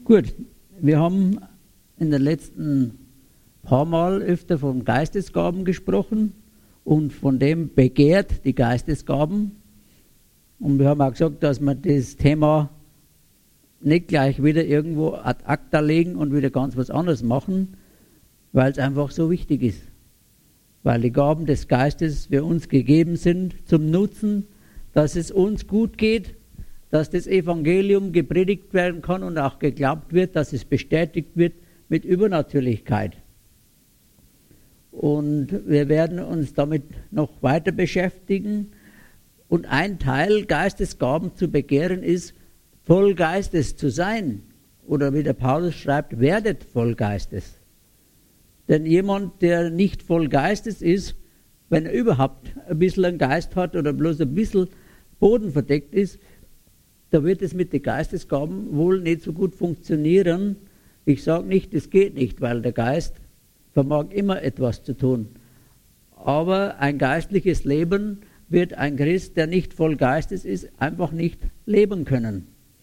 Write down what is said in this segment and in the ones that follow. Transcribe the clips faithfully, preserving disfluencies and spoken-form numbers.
Gut, wir haben in den letzten paar Mal öfter von Geistesgaben gesprochen und von dem begehrt die Geistesgaben. Und wir haben auch gesagt, dass wir das Thema nicht gleich wieder irgendwo ad acta legen und wieder ganz was anderes machen, weil es einfach so wichtig ist. Weil die Gaben des Geistes für uns gegeben sind zum Nutzen, dass es uns gut geht, dass das Evangelium gepredigt werden kann und auch geglaubt wird, dass es bestätigt wird mit Übernatürlichkeit. Und wir werden uns damit noch weiter beschäftigen. Und ein Teil Geistesgaben zu begehren ist, voll Geistes zu sein. Oder wie der Paulus schreibt, werdet voll Geistes. Denn jemand, der nicht voll Geistes ist, wenn er überhaupt ein bisschen einen Geist hat oder bloß ein bisschen bodenverdeckt ist, da wird es mit den Geistesgaben wohl nicht so gut funktionieren. Ich sage nicht, es geht nicht, weil der Geist vermag immer etwas zu tun. Aber ein geistliches Leben wird ein Christ, der nicht voll Geistes ist, einfach nicht leben können.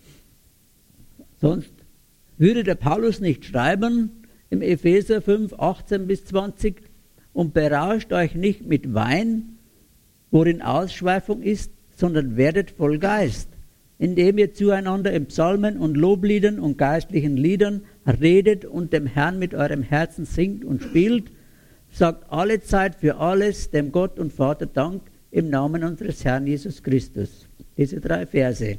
Sonst würde der Paulus nicht schreiben im Epheser fünf, achtzehn bis zwanzig, und berauscht euch nicht mit Wein, worin Ausschweifung ist, sondern werdet voll Geist, indem ihr zueinander in Psalmen und Lobliedern und geistlichen Liedern redet und dem Herrn mit eurem Herzen singt und spielt, sagt alle Zeit für alles dem Gott und Vater Dank im Namen unseres Herrn Jesus Christus. Diese drei Verse.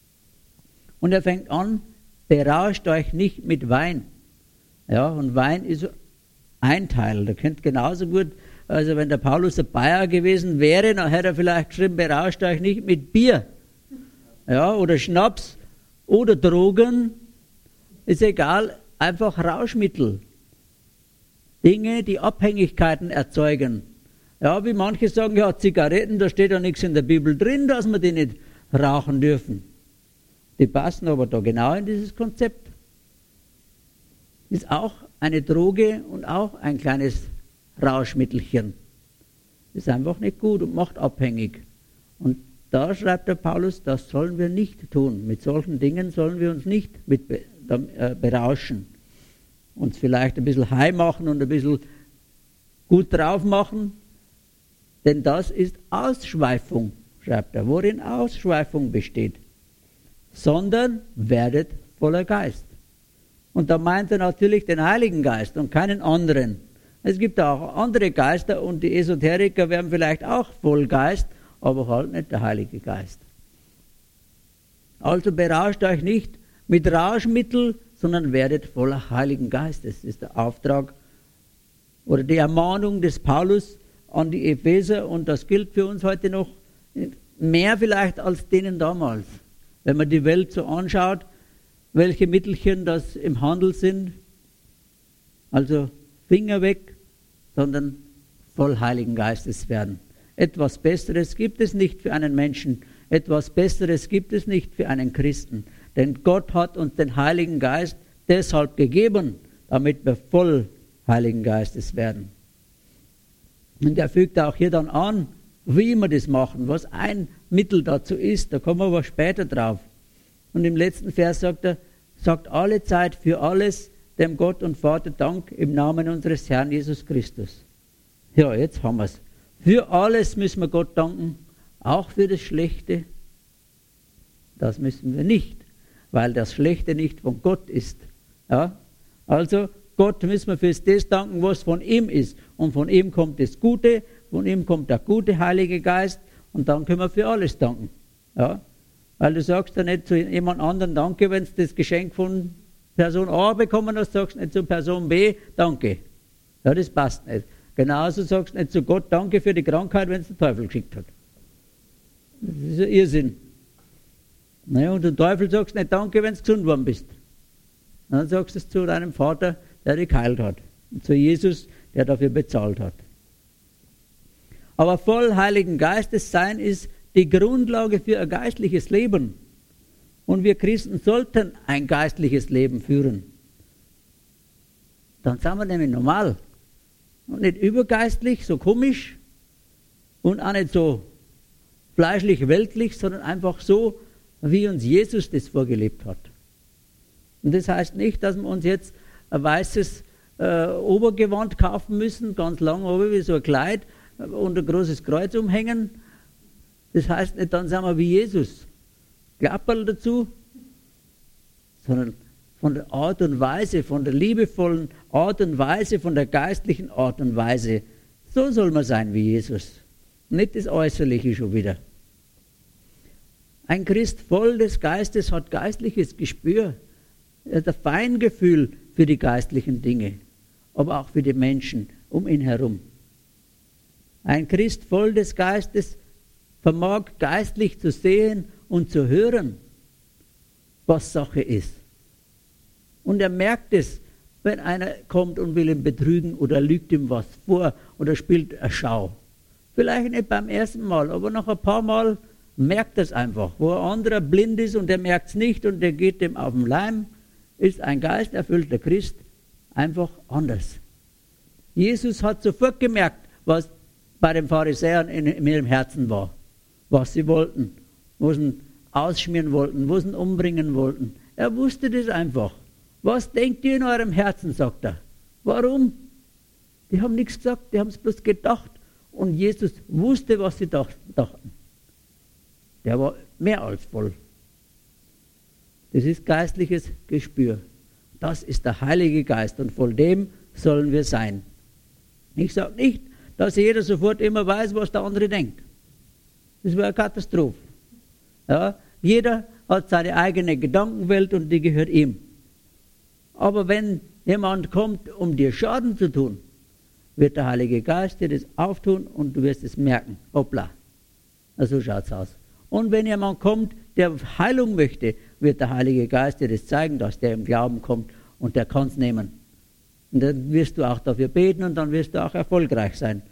Und er fängt an, berauscht euch nicht mit Wein. Ja, und Wein ist ein Teil. Da könnt genauso gut, also wenn der Paulus ein Bayer gewesen wäre, dann hätte er vielleicht geschrieben, berauscht euch nicht mit Bier. Ja, oder Schnaps oder Drogen. Ist egal, einfach Rauschmittel. Dinge, die Abhängigkeiten erzeugen. Ja, wie manche sagen, ja, Zigaretten, da steht ja nichts in der Bibel drin, dass wir die nicht rauchen dürfen. Die passen aber da genau in dieses Konzept. Ist auch eine Droge und auch ein kleines Rauschmittelchen. Ist einfach nicht gut und macht abhängig. Und da schreibt der Paulus, das sollen wir nicht tun. Mit solchen Dingen sollen wir uns nicht mit be, äh, berauschen. Uns vielleicht ein bisschen high machen und ein bisschen gut drauf machen. Denn das ist Ausschweifung, schreibt er, worin Ausschweifung besteht. Sondern werdet voller Geist. Und da meint er natürlich den Heiligen Geist und keinen anderen. Es gibt auch andere Geister und die Esoteriker werden vielleicht auch voll Geist, aber halt nicht der Heilige Geist. Also berauscht euch nicht mit Rauschmittel, sondern werdet voller Heiligen Geistes. Das ist der Auftrag oder die Ermahnung des Paulus an die Epheser, und das gilt für uns heute noch mehr vielleicht als denen damals. Wenn man die Welt so anschaut, welche Mittelchen das im Handel sind, also Finger weg, sondern voll Heiligen Geistes werden. Etwas Besseres gibt es nicht für einen Menschen, etwas Besseres gibt es nicht für einen Christen, denn Gott hat uns den Heiligen Geist deshalb gegeben, damit wir voll Heiligen Geistes werden. Und er fügt auch hier dann an, wie wir das machen, was ein Mittel dazu ist, da kommen wir aber später drauf. Und im letzten Vers sagt er, sagt alle Zeit für alles dem Gott und Vater Dank im Namen unseres Herrn Jesus Christus. Ja, jetzt haben wir es. Für alles müssen wir Gott danken, auch für das Schlechte. Das müssen wir nicht, weil das Schlechte nicht von Gott ist. Ja? Also Gott müssen wir für das danken, was von ihm ist. Und von ihm kommt das Gute, von ihm kommt der gute Heilige Geist, und dann können wir für alles danken. Ja? Weil du sagst ja nicht zu jemand anderem Danke, wenn du das Geschenk von Person A bekommen hast, sagst du nicht zu Person B Danke. Ja, das passt nicht. Genauso sagst du nicht zu Gott Danke für die Krankheit, wenn es der Teufel geschickt hat. Das ist ein Irrsinn. Naja, und dem Teufel sagst du nicht Danke, wenn du gesund worden bist. Dann sagst du es zu deinem Vater, der dich geheilt hat. Und zu Jesus, der dafür bezahlt hat. Aber voll Heiligen Geistes sein ist die Grundlage für ein geistliches Leben. Und wir Christen sollten ein geistliches Leben führen. Dann sind wir nämlich normal. Und nicht übergeistlich, so komisch. Und auch nicht so fleischlich-weltlich, sondern einfach so, wie uns Jesus das vorgelebt hat. Und das heißt nicht, dass wir uns jetzt ein weißes äh, Obergewand kaufen müssen, ganz lang oben wie so ein Kleid und ein großes Kreuz umhängen. Das heißt nicht, dann sind wir wie Jesus. Klapperl dazu, sondern von der Art und Weise, von der liebevollen Art und Weise, von der geistlichen Art und Weise. So soll man sein wie Jesus. Nicht das Äußerliche schon wieder. Ein Christ voll des Geistes hat geistliches Gespür. Er hat ein Feingefühl für die geistlichen Dinge, aber auch für die Menschen um ihn herum. Ein Christ voll des Geistes vermag geistlich zu sehen und zu hören, was Sache ist. Und er merkt es, wenn einer kommt und will ihn betrügen oder lügt ihm was vor oder spielt eine Schau. Vielleicht nicht beim ersten Mal, aber nach ein paar Mal merkt er es einfach. Wo ein anderer blind ist und der merkt es nicht und der geht dem auf den Leim, ist ein geisterfüllter Christ einfach anders. Jesus hat sofort gemerkt, was bei den Pharisäern in, in ihrem Herzen war, was sie wollten, wo sie ihn ausschmieren wollten, wo sie ihn umbringen wollten. Er wusste das einfach. Was denkt ihr in eurem Herzen, sagt er. Warum? Die haben nichts gesagt, die haben es bloß gedacht. Und Jesus wusste, was sie dachten. Der war mehr als voll. Das ist geistliches Gespür. Das ist der Heilige Geist und voll dem sollen wir sein. Ich sage nicht, dass jeder sofort immer weiß, was der andere denkt. Das wäre eine Katastrophe. Ja, jeder hat seine eigene Gedankenwelt und die gehört ihm. Aber wenn jemand kommt, um dir Schaden zu tun, wird der Heilige Geist dir das auftun und du wirst es merken. Hoppla. So schaut es aus. Und wenn jemand kommt, der Heilung möchte, wird der Heilige Geist dir das zeigen, dass der im Glauben kommt und der kann es nehmen. Und dann wirst du auch dafür beten und dann wirst du auch erfolgreich sein.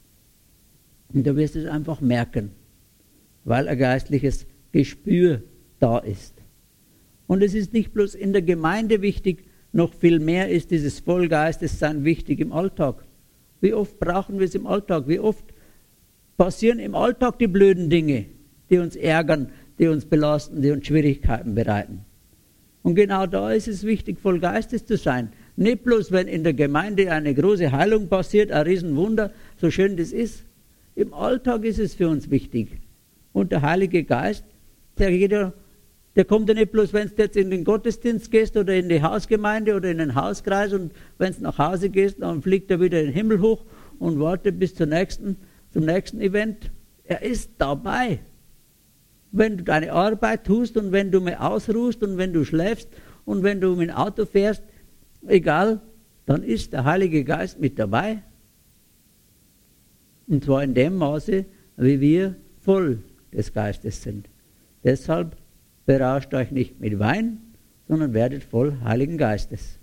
Und du wirst es einfach merken, weil ein geistliches Gespür da ist. Und es ist nicht bloß in der Gemeinde wichtig, noch viel mehr ist dieses Vollgeistessein wichtig im Alltag. Wie oft brauchen wir es im Alltag? Wie oft passieren im Alltag die blöden Dinge, die uns ärgern, die uns belasten, die uns Schwierigkeiten bereiten? Und genau da ist es wichtig, voll Geistes zu sein. Nicht bloß, wenn in der Gemeinde eine große Heilung passiert, ein Riesenwunder, so schön das ist. Im Alltag ist es für uns wichtig. Und der Heilige Geist, der geht ja, der kommt ja nicht bloß, wenn du jetzt in den Gottesdienst gehst oder in die Hausgemeinde oder in den Hauskreis und wenn du nach Hause gehst, dann fliegt er wieder in den Himmel hoch und wartet bis zur nächsten, zum nächsten Event. Er ist dabei. Wenn du deine Arbeit tust und wenn du mal ausruhst und wenn du schläfst und wenn du mit dem Auto fährst, egal, dann ist der Heilige Geist mit dabei. Und zwar in dem Maße, wie wir voll des Geistes sind. Deshalb berauscht euch nicht mit Wein, sondern werdet voll Heiligen Geistes.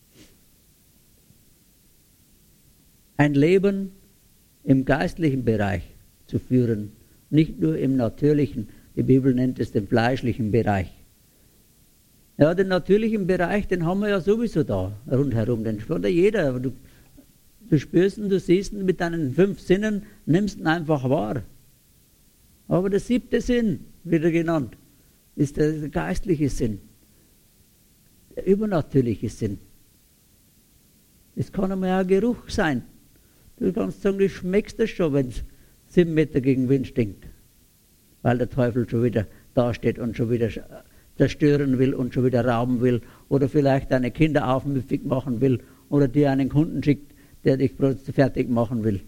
Ein Leben im geistlichen Bereich zu führen, nicht nur im natürlichen, die Bibel nennt es den fleischlichen Bereich. Ja, den natürlichen Bereich, den haben wir ja sowieso da rundherum, den spürt ja jeder. Du, du spürst ihn, du siehst ihn mit deinen fünf Sinnen, nimmst ihn einfach wahr. Aber der siebte Sinn, wieder genannt, ist der geistliche Sinn, der übernatürliche Sinn. Es kann einmal ein Geruch sein. Du kannst sagen, du schmeckst das schon, wenn es sieben Meter gegen Wind stinkt, weil der Teufel schon wieder dasteht und schon wieder zerstören will und schon wieder rauben will oder vielleicht deine Kinder aufmüpfig machen will oder dir einen Kunden schickt, der dich fertig machen will.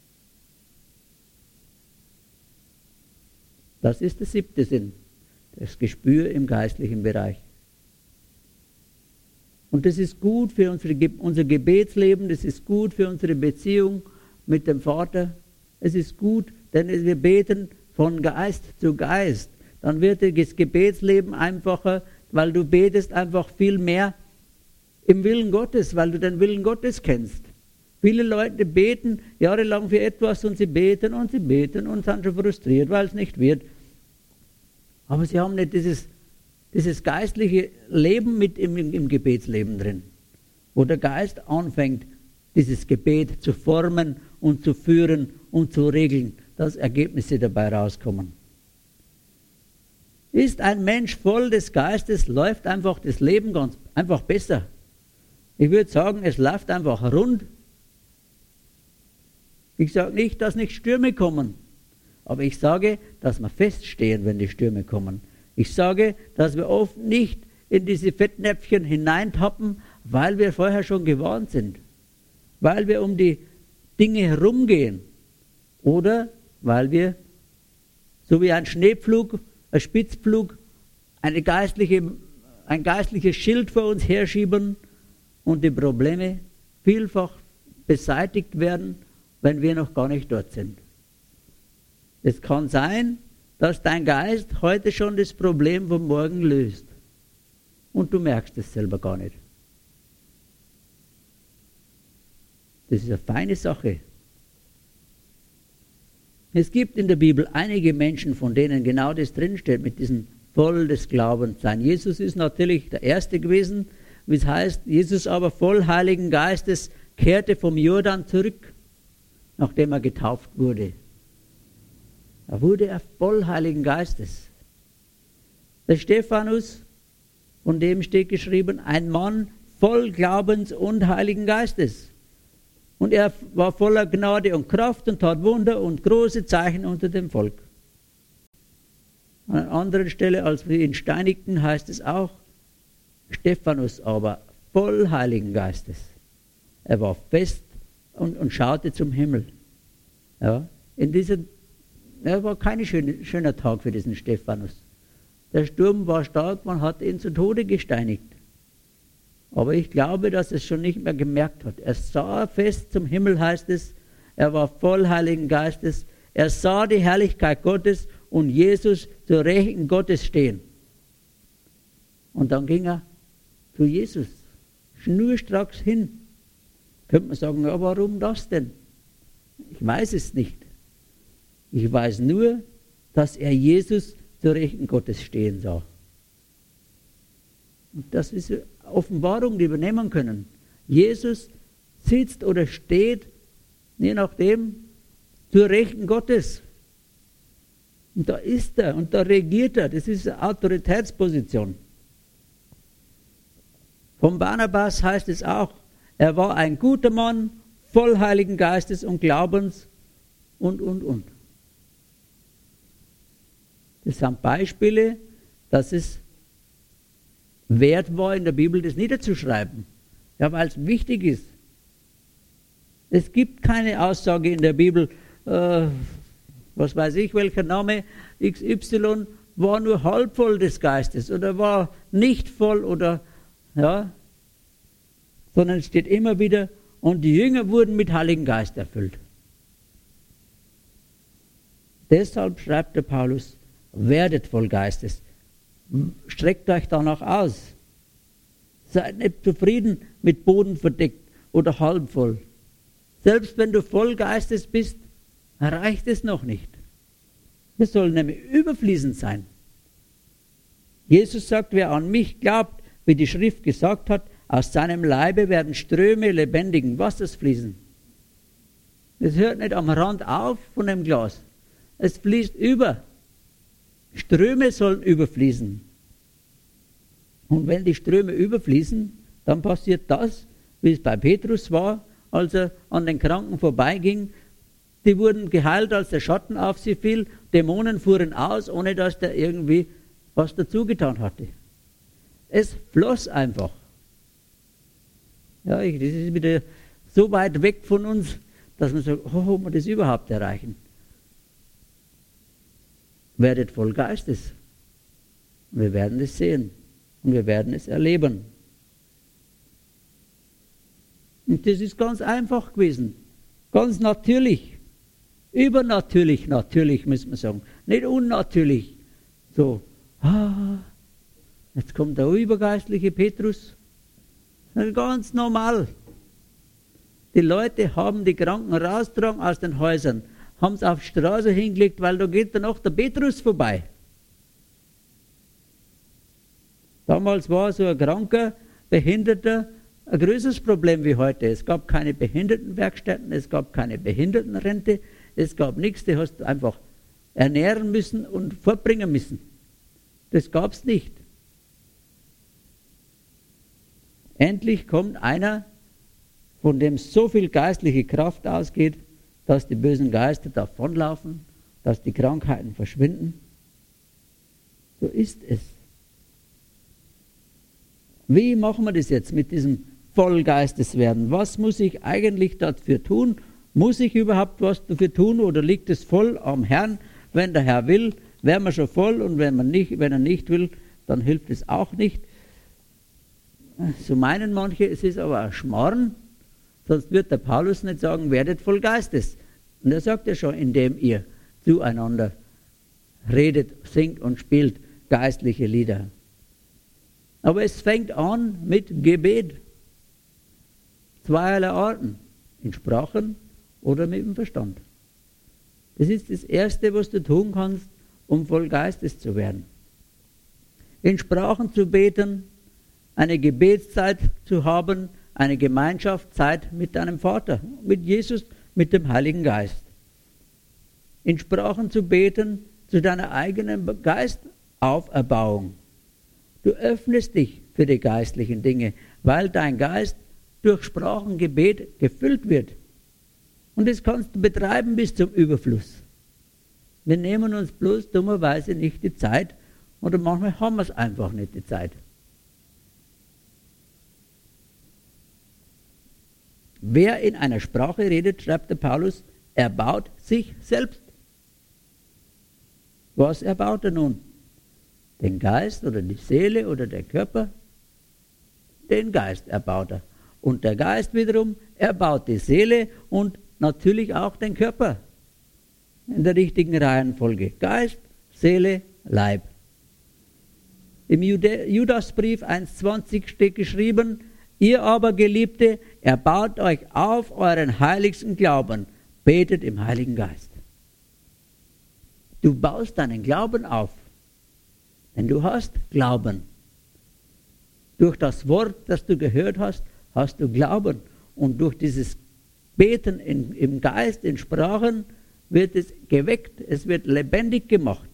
Das ist der siebte Sinn, das Gespür im geistlichen Bereich. Und das ist gut für unsere, unser Gebetsleben, das ist gut für unsere Beziehung mit dem Vater. Es ist gut, denn wir beten von Geist zu Geist. Dann wird das Gebetsleben einfacher, weil du betest einfach viel mehr im Willen Gottes, weil du den Willen Gottes kennst. Viele Leute beten jahrelang für etwas und sie beten und sie beten und sind schon frustriert, weil es nicht wird. Aber sie haben nicht dieses, dieses geistliche Leben mit im, im Gebetsleben drin, wo der Geist anfängt, dieses Gebet zu formen und zu führen und zu regeln, dass Ergebnisse dabei rauskommen. Ist ein Mensch voll des Geistes, läuft einfach das Leben ganz einfach besser. Ich würde sagen, es läuft einfach rund. Ich sage nicht, dass nicht Stürme kommen, aber ich sage, dass wir feststehen, wenn die Stürme kommen. Ich sage, dass wir oft nicht in diese Fettnäpfchen hineintappen, weil wir vorher schon gewarnt sind, weil wir um die Dinge herumgehen oder weil wir, so wie ein Schneepflug, ein Spitzpflug, eine geistliche, ein geistliches Schild vor uns herschieben und die Probleme vielfach beseitigt werden, wenn wir noch gar nicht dort sind. Es kann sein, dass dein Geist heute schon das Problem von morgen löst und du merkst es selber gar nicht. Das ist eine feine Sache. Es gibt in der Bibel einige Menschen, von denen genau das drinsteht, mit diesem voll des Glaubens sein. Jesus ist natürlich der Erste gewesen, wie es heißt, Jesus aber voll Heiligen Geistes kehrte vom Jordan zurück, nachdem er getauft wurde. Da wurde er voll Heiligen Geistes. Der Stephanus, von dem steht geschrieben, ein Mann voll Glaubens und Heiligen Geistes. Und er war voller Gnade und Kraft und tat Wunder und große Zeichen unter dem Volk. An einer anderen Stelle, als wir ihn steinigten, heißt es auch, Stephanus aber voll Heiligen Geistes. Er war fest und, und schaute zum Himmel. Ja, in dieser, er war kein schöne, schöner Tag für diesen Stephanus. Der Sturm war stark, man hat ihn zu Tode gesteinigt. Aber ich glaube, dass er es schon nicht mehr gemerkt hat. Er sah fest zum Himmel, heißt es. Er war voll Heiligen Geistes. Er sah die Herrlichkeit Gottes und Jesus zur Rechten Gottes stehen. Und dann ging er zu Jesus, schnurstracks hin. Könnte man sagen, ja, warum das denn? Ich weiß es nicht. Ich weiß nur, dass er Jesus zur Rechten Gottes stehen sah. Und das ist eine Offenbarung, die wir nehmen können. Jesus sitzt oder steht, je nachdem, zur Rechten Gottes. Und da ist er und da regiert er. Das ist eine Autoritätsposition. Von Barnabas heißt es auch, er war ein guter Mann, voll Heiligen Geistes und Glaubens und, und, und. Das sind Beispiele, dass es wert war, in der Bibel das niederzuschreiben. Ja, weil es wichtig ist. Es gibt keine Aussage in der Bibel, äh, was weiß ich, welcher Name X Y war nur halb voll des Geistes oder war nicht voll oder, ja, sondern es steht immer wieder, und die Jünger wurden mit Heiligen Geist erfüllt. Deshalb schreibt der Paulus, werdet voll Geistes. Streckt euch danach aus. Seid nicht zufrieden mit Boden verdeckt oder halb voll. Selbst wenn du voll Geistes bist, reicht es noch nicht. Wir sollen nämlich überfließend sein. Jesus sagt, wer an mich glaubt, wie die Schrift gesagt hat, aus seinem Leibe werden Ströme lebendigen Wassers fließen. Es hört nicht am Rand auf von dem Glas. Es fließt über. Ströme sollen überfließen. Und wenn die Ströme überfließen, dann passiert das, wie es bei Petrus war, als er an den Kranken vorbeiging. Die wurden geheilt, als der Schatten auf sie fiel. Dämonen fuhren aus, ohne dass der irgendwie was dazu getan hatte. Es floss einfach. Ja, ich, das ist wieder so weit weg von uns, dass man sagt, oh, ob wir das überhaupt erreichen. Werdet voll Geistes. Wir werden es sehen und wir werden es erleben. Und das ist ganz einfach gewesen. Ganz natürlich. Übernatürlich, natürlich, müssen wir sagen. Nicht unnatürlich. So, ah, jetzt kommt der übergeistliche Petrus. Ganz normal. Die Leute haben die Kranken raustragen aus den Häusern, haben es auf die Straße hingelegt, weil da geht dann auch der Petrus vorbei. Damals war so ein kranker, Behinderter ein größeres Problem wie heute. Es gab keine Behindertenwerkstätten, es gab keine Behindertenrente, es gab nichts, die hast du einfach ernähren müssen und fortbringen müssen. Das gab es nicht. Endlich kommt einer, von dem so viel geistliche Kraft ausgeht, dass die bösen Geister davonlaufen, dass die Krankheiten verschwinden. So ist es. Wie machen wir das jetzt mit diesem Vollgeisteswerden? Was muss ich eigentlich dafür tun? Muss ich überhaupt was dafür tun oder liegt es voll am Herrn? Wenn der Herr will, wären wir schon voll, und wenn, man nicht, wenn er nicht will, dann hilft es auch nicht. So meinen manche, es ist aber ein Schmarrn, sonst wird der Paulus nicht sagen, werdet voll Geistes. Und er sagt ja schon, indem ihr zueinander redet, singt und spielt geistliche Lieder. Aber es fängt an mit Gebet. Zweierlei Arten, in Sprachen oder mit dem Verstand. Das ist das Erste, was du tun kannst, um voll Geistes zu werden. In Sprachen zu beten, eine Gebetszeit zu haben, eine Gemeinschaftszeit mit deinem Vater, mit Jesus, mit dem Heiligen Geist. In Sprachen zu beten, zu deiner eigenen Geistauferbauung. Du öffnest dich für die geistlichen Dinge, weil dein Geist durch Sprachengebet gefüllt wird. Und das kannst du betreiben bis zum Überfluss. Wir nehmen uns bloß dummerweise nicht die Zeit, oder manchmal haben wir es einfach nicht die Zeit. Wer in einer Sprache redet, schreibt der Paulus, erbaut sich selbst. Was erbaut er nun? Den Geist oder die Seele oder der Körper? Den Geist erbaut er. Und der Geist wiederum erbaut die Seele und natürlich auch den Körper. In der richtigen Reihenfolge. Geist, Seele, Leib. Im Judasbrief eins zwanzig steht geschrieben, ihr aber, Geliebte, erbaut euch auf euren heiligsten Glauben, betet im Heiligen Geist. Du baust deinen Glauben auf, denn du hast Glauben. Durch das Wort, das du gehört hast, hast du Glauben. Und durch dieses Beten in, im Geist, in Sprachen, wird es geweckt, es wird lebendig gemacht.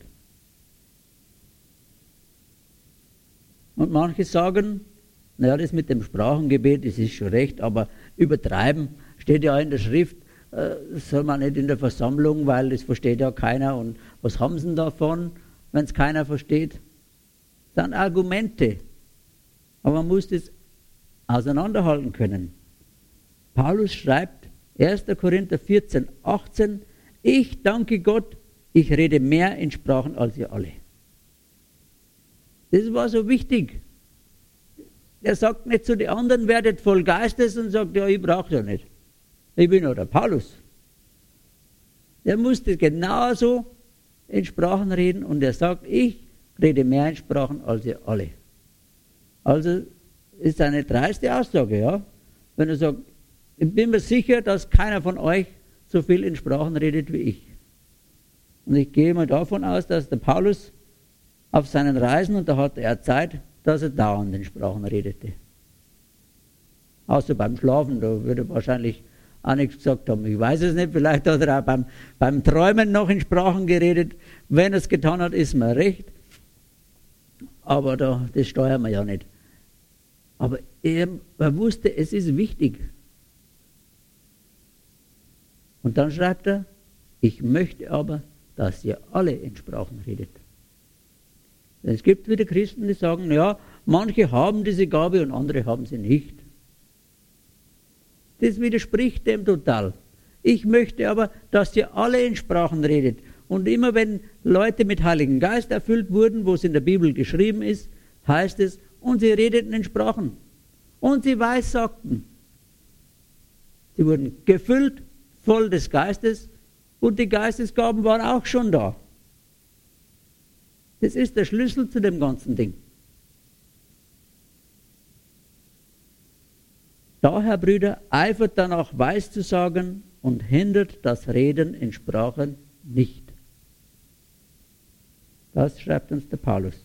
Und manche sagen, naja, das mit dem Sprachengebet, das ist schon recht, aber übertreiben, steht ja in der Schrift, äh, soll man nicht in der Versammlung, weil das versteht ja keiner. Und was haben sie denn davon, wenn es keiner versteht? Das sind Argumente. Aber man muss das auseinanderhalten können. Paulus schreibt, erster Korinther vierzehn, achtzehn, ich danke Gott, ich rede mehr in Sprachen als ihr alle. Das war so wichtig. Er sagt nicht zu den anderen, werdet voll Geistes, und sagt, ja, ich brauche ja nicht. Ich bin ja der Paulus. Er musste genauso in Sprachen reden, und er sagt, ich rede mehr in Sprachen als ihr alle. Also ist eine dreiste Aussage, ja. Wenn er sagt, ich bin mir sicher, dass keiner von euch so viel in Sprachen redet wie ich. Und ich gehe mal davon aus, dass der Paulus auf seinen Reisen, und da hatte er Zeit, dass er dauernd in Sprachen redete. Außer beim Schlafen, da würde er wahrscheinlich auch nichts gesagt haben. Ich weiß es nicht, vielleicht hat er auch beim, beim Träumen noch in Sprachen geredet. Wenn er es getan hat, ist mir recht. Aber da, das steuern wir ja nicht. Aber er, er wusste, es ist wichtig. Und dann schreibt er, ich möchte aber, dass ihr alle in Sprachen redet. Denn es gibt wieder Christen, die sagen, ja, manche haben diese Gabe und andere haben sie nicht. Das widerspricht dem total. Ich möchte aber, dass ihr alle in Sprachen redet. Und immer wenn Leute mit Heiligen Geist erfüllt wurden, wo es in der Bibel geschrieben ist, heißt es, und sie redeten in Sprachen. Und sie weissagten. Sie wurden gefüllt, voll des Geistes, und die Geistesgaben waren auch schon da. Das ist der Schlüssel zu dem ganzen Ding. Daher, Brüder, eifert danach, weiszusagen und hindert das Reden in Sprachen nicht. Das schreibt uns der Paulus.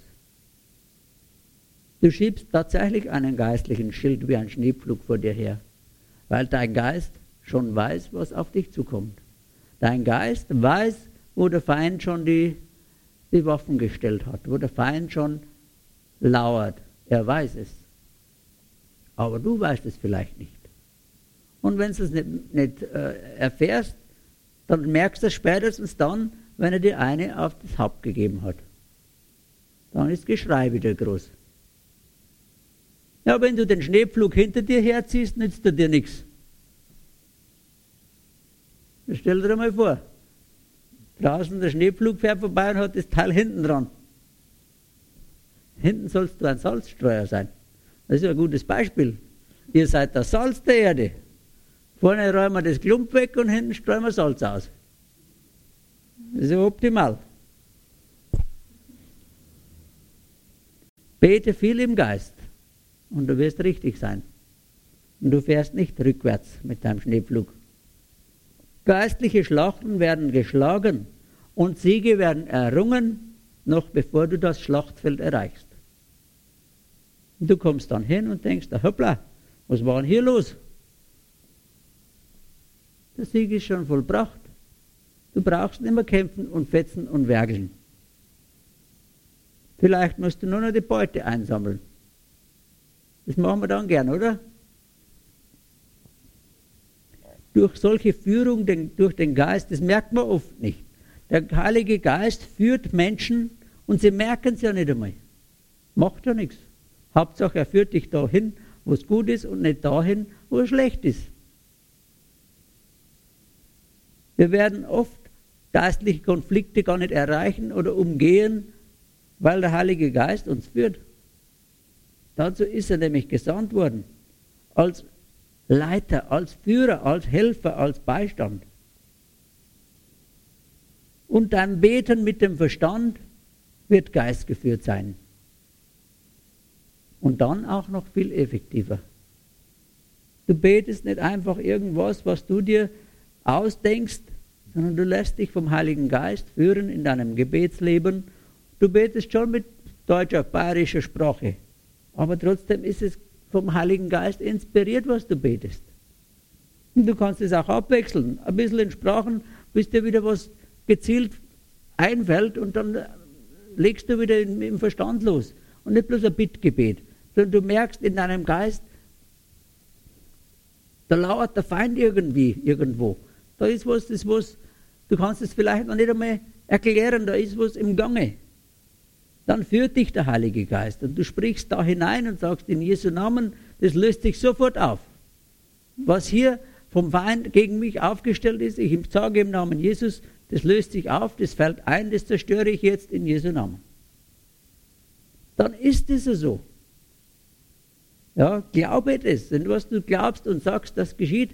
Du schiebst tatsächlich einen geistlichen Schild wie ein Schneepflug vor dir her, weil dein Geist schon weiß, was auf dich zukommt. Dein Geist weiß, wo der Feind schon die, die Waffen gestellt hat, wo der Feind schon lauert. Er weiß es. aber du weißt es vielleicht nicht. Und wenn du es nicht, nicht äh, erfährst, dann merkst du es spätestens dann, wenn er dir eine auf das Haupt gegeben hat. Dann ist Geschrei wieder groß. Ja, wenn du den Schneepflug hinter dir herziehst, nützt er dir nichts. Stell dir mal vor, draußen der Schneepflug fährt vorbei und hat das Teil hinten dran. Hinten sollst du ein Salzstreuer sein. Das ist ja ein gutes Beispiel. Ihr seid das Salz der Erde. Vorne räumen wir das Klump weg und hinten streuen wir Salz aus. Das ist ja optimal. Bete viel im Geist und du wirst richtig sein. Und du fährst nicht rückwärts mit deinem Schneepflug. Geistliche Schlachten werden geschlagen und Siege werden errungen, noch bevor du das Schlachtfeld erreichst. Und du kommst dann hin und denkst, hoppla, was war denn hier los? Der Sieg ist schon vollbracht. Du brauchst nicht mehr kämpfen und fetzen und werkeln. Vielleicht musst du nur noch die Beute einsammeln. Das machen wir dann gern, oder? Durch solche Führung den, durch den Geist, das merkt man oft nicht. Der Heilige Geist führt Menschen und sie merken es ja nicht einmal. Macht ja nichts. Hauptsache er führt dich dahin, wo es gut ist und nicht dahin, wo es schlecht ist. Wir werden oft geistliche Konflikte gar nicht erreichen oder umgehen, weil der Heilige Geist uns führt. Dazu ist er nämlich gesandt worden. Als Leiter, als Führer, als Helfer, als Beistand. Und dein Beten mit dem Verstand wird geistgeführt sein. Und dann auch noch viel effektiver. Du betest nicht einfach irgendwas, was du dir ausdenkst, sondern du lässt dich vom Heiligen Geist führen in deinem Gebetsleben. Du betest schon mit deutscher, bayerischer Sprache, aber trotzdem ist es vom Heiligen Geist inspiriert, was du betest. Und du kannst es auch abwechseln, ein bisschen in Sprachen, bis dir wieder was gezielt einfällt und dann legst du wieder im Verstand los. Und nicht bloß ein Bittgebet, sondern du merkst in deinem Geist, da lauert der Feind irgendwie, irgendwo. Da ist was, das was, du kannst es vielleicht noch nicht einmal erklären, da ist was im Gange. Dann führt dich der Heilige Geist und du sprichst da hinein und sagst in Jesu Namen, das löst sich sofort auf. Was hier vom Feind gegen mich aufgestellt ist, ich sage im Namen Jesus, das löst sich auf, das fällt ein, das zerstöre ich jetzt in Jesu Namen. Dann ist es so. Ja, glaube das, denn was du glaubst und sagst, das geschieht.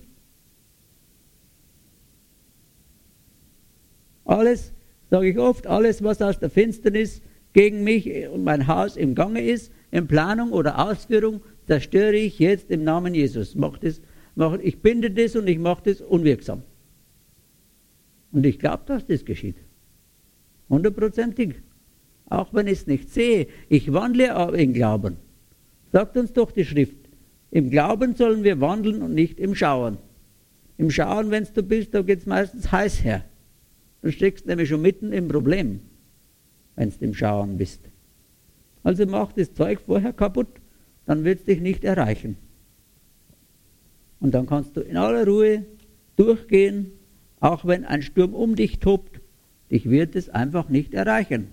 Alles, sage ich oft, alles, was aus der Finsternis gegen mich und mein Haus im Gange ist, in Planung oder Ausführung, zerstöre ich jetzt im Namen Jesus. Mach das, mach, ich binde das und ich mache das unwirksam. Und ich glaube, dass das geschieht. Hundertprozentig. Auch wenn ich es nicht sehe, ich wandle aber im Glauben. Sagt uns doch die Schrift. Im Glauben sollen wir wandeln und nicht im Schauen. Im Schauen, wenn du bist, da geht es meistens heiß her. Du steckst nämlich schon mitten im Problem, wenn du im Schauen bist. Also mach das Zeug vorher kaputt, dann wird es dich nicht erreichen. Und dann kannst du in aller Ruhe durchgehen, auch wenn ein Sturm um dich tobt, dich wird es einfach nicht erreichen.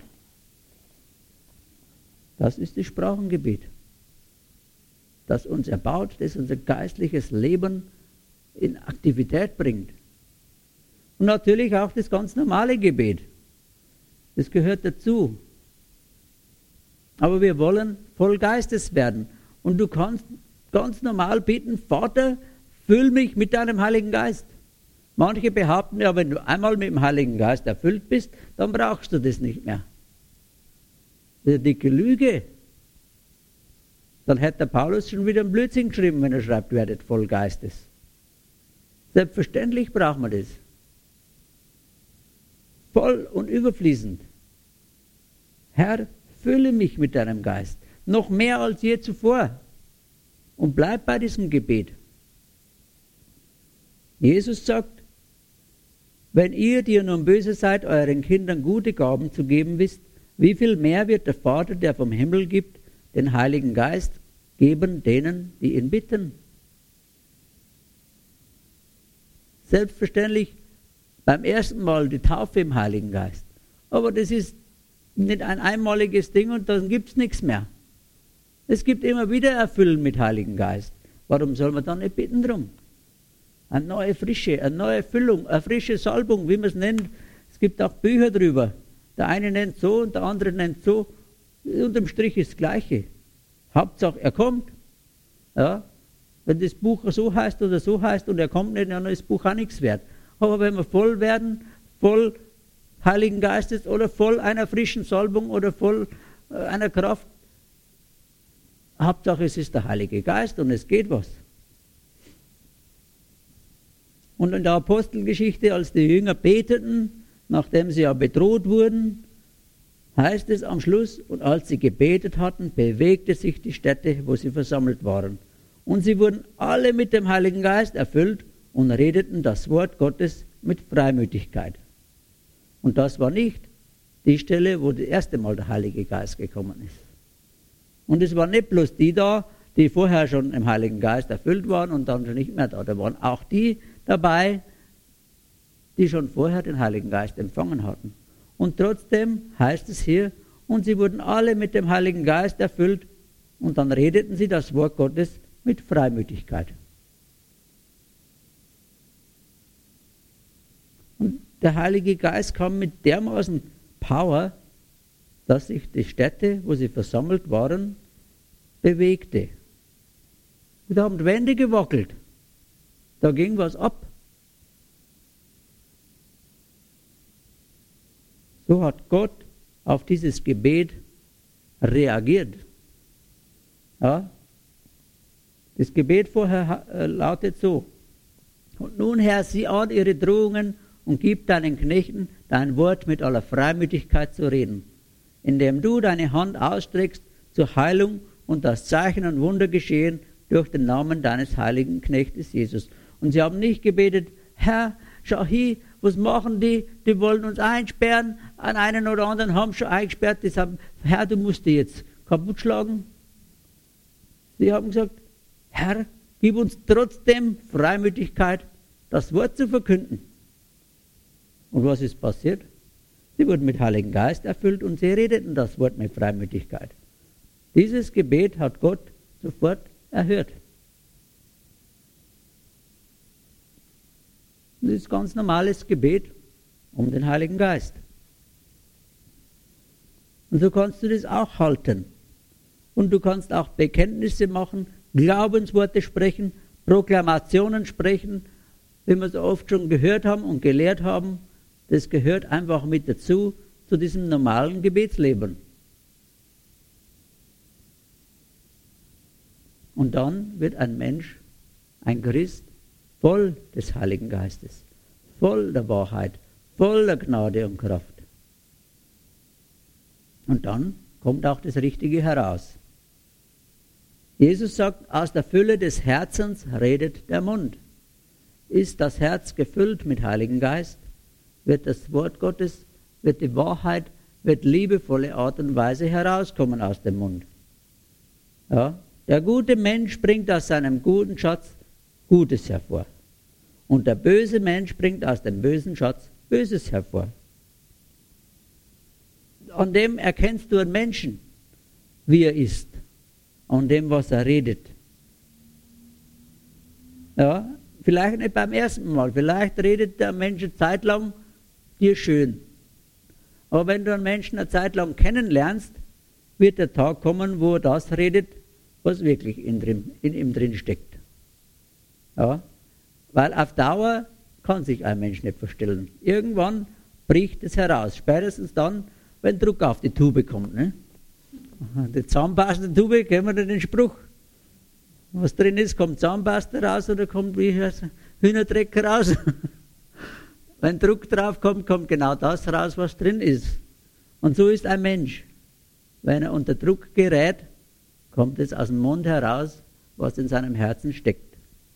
Das ist das Sprachengebet, das uns erbaut, das unser geistliches Leben in Aktivität bringt. Und natürlich auch das ganz normale Gebet. Das gehört dazu. Aber wir wollen voll Geistes werden. Und du kannst ganz normal beten, Vater, füll mich mit deinem Heiligen Geist. Manche behaupten ja, wenn du einmal mit dem Heiligen Geist erfüllt bist, dann brauchst du das nicht mehr. Das ist eine dicke Lüge. Dann hätte der Paulus schon wieder einen Blödsinn geschrieben, wenn er schreibt, werdet voll Geistes. Selbstverständlich braucht man das. Voll und überfließend. Herr, fülle mich mit deinem Geist. Noch mehr als je zuvor. Und bleib bei diesem Gebet. Jesus sagt, wenn ihr, die ihr nun böse seid, euren Kindern gute Gaben zu geben wisst, wie viel mehr wird der Vater, der vom Himmel gibt, den Heiligen Geist geben denen, die ihn bitten. Selbstverständlich beim ersten Mal die Taufe im Heiligen Geist. Aber das ist nicht ein einmaliges Ding und dann gibt es nichts mehr. Es gibt immer wieder Erfüllen mit Heiligen Geist. Warum soll man dann nicht bitten drum? Eine neue Frische, eine neue Füllung, eine frische Salbung, wie man es nennt. Es gibt auch Bücher drüber. Der eine nennt so und der andere nennt so. Unterm Strich ist das Gleiche. Hauptsache, er kommt. Ja? Wenn das Buch so heißt oder so heißt und er kommt nicht, dann ist das Buch auch nichts wert. Aber wenn wir voll werden, voll Heiligen Geistes oder voll einer frischen Salbung oder voll äh, einer Kraft, Hauptsache es ist der Heilige Geist und es geht was. Und in der Apostelgeschichte, als die Jünger beteten, nachdem sie ja bedroht wurden, heißt es am Schluss, und als sie gebetet hatten, bewegte sich die Stätte, wo sie versammelt waren. Und sie wurden alle mit dem Heiligen Geist erfüllt und redeten das Wort Gottes mit Freimütigkeit. Und das war nicht die Stelle, wo das erste Mal der Heilige Geist gekommen ist. Und es waren nicht bloß die da, die vorher schon im Heiligen Geist erfüllt waren und dann schon nicht mehr da. Da waren auch die dabei, die schon vorher den Heiligen Geist empfangen hatten. Und trotzdem heißt es hier, und sie wurden alle mit dem Heiligen Geist erfüllt und dann redeten sie das Wort Gottes mit Freimütigkeit. Und der Heilige Geist kam mit dermaßen Power, dass sich die Stätte, wo sie versammelt waren, bewegte. Da haben die Wände gewackelt. Da ging was ab. So hat Gott auf dieses Gebet reagiert. Ja? Das Gebet vorher äh, lautet so: Und nun, Herr, sieh an ihre Drohungen und gib deinen Knechten dein Wort mit aller Freimütigkeit zu reden, indem du deine Hand ausstreckst zur Heilung und das Zeichen und Wunder geschehen durch den Namen deines heiligen Knechtes Jesus. Und sie haben nicht gebetet: Herr, schau hier, was machen die? Die wollen uns einsperren. An einen oder anderen haben schon eingesperrt. Deshalb, Herr, du musst die jetzt kaputt schlagen. Sie haben gesagt: Herr, gib uns trotzdem Freimütigkeit, das Wort zu verkünden. Und was ist passiert? Sie wurden mit Heiligen Geist erfüllt und sie redeten das Wort mit Freimütigkeit. Dieses Gebet hat Gott sofort erhört. Das ist ganz normales Gebet um den Heiligen Geist. Und so kannst du das auch halten. Und du kannst auch Bekenntnisse machen, Glaubensworte sprechen, Proklamationen sprechen, wie wir so oft schon gehört haben und gelehrt haben. Das gehört einfach mit dazu, zu diesem normalen Gebetsleben. Und dann wird ein Mensch, ein Christ, voll des Heiligen Geistes, voll der Wahrheit, voll der Gnade und Kraft. Und dann kommt auch das Richtige heraus. Jesus sagt, aus der Fülle des Herzens redet der Mund. Ist das Herz gefüllt mit Heiligen Geist, wird das Wort Gottes, wird die Wahrheit, wird liebevolle Art und Weise herauskommen aus dem Mund. Ja? Der gute Mensch bringt aus seinem guten Schatz Gutes hervor. Und der böse Mensch bringt aus dem bösen Schatz Böses hervor. An dem erkennst du einen Menschen, wie er ist. An dem, was er redet. Ja, vielleicht nicht beim ersten Mal. Vielleicht redet der Mensch eine Zeit lang dir schön. Aber wenn du einen Menschen eine Zeit lang kennenlernst, wird der Tag kommen, wo er das redet, was wirklich in, drin, in ihm drin steckt. Ja? Weil auf Dauer kann sich ein Mensch nicht verstellen. Irgendwann bricht es heraus. Spätestens dann, wenn Druck auf die Tube kommt. Ne? Die Zahnpasta-Tube, kennen wir den Spruch? Was drin ist, kommt Zahnpasta raus oder kommt wie Hühnerdreck raus? Wenn Druck drauf kommt, kommt genau das raus, was drin ist. Und so ist ein Mensch. Wenn er unter Druck gerät, kommt es aus dem Mund heraus, was in seinem Herzen steckt.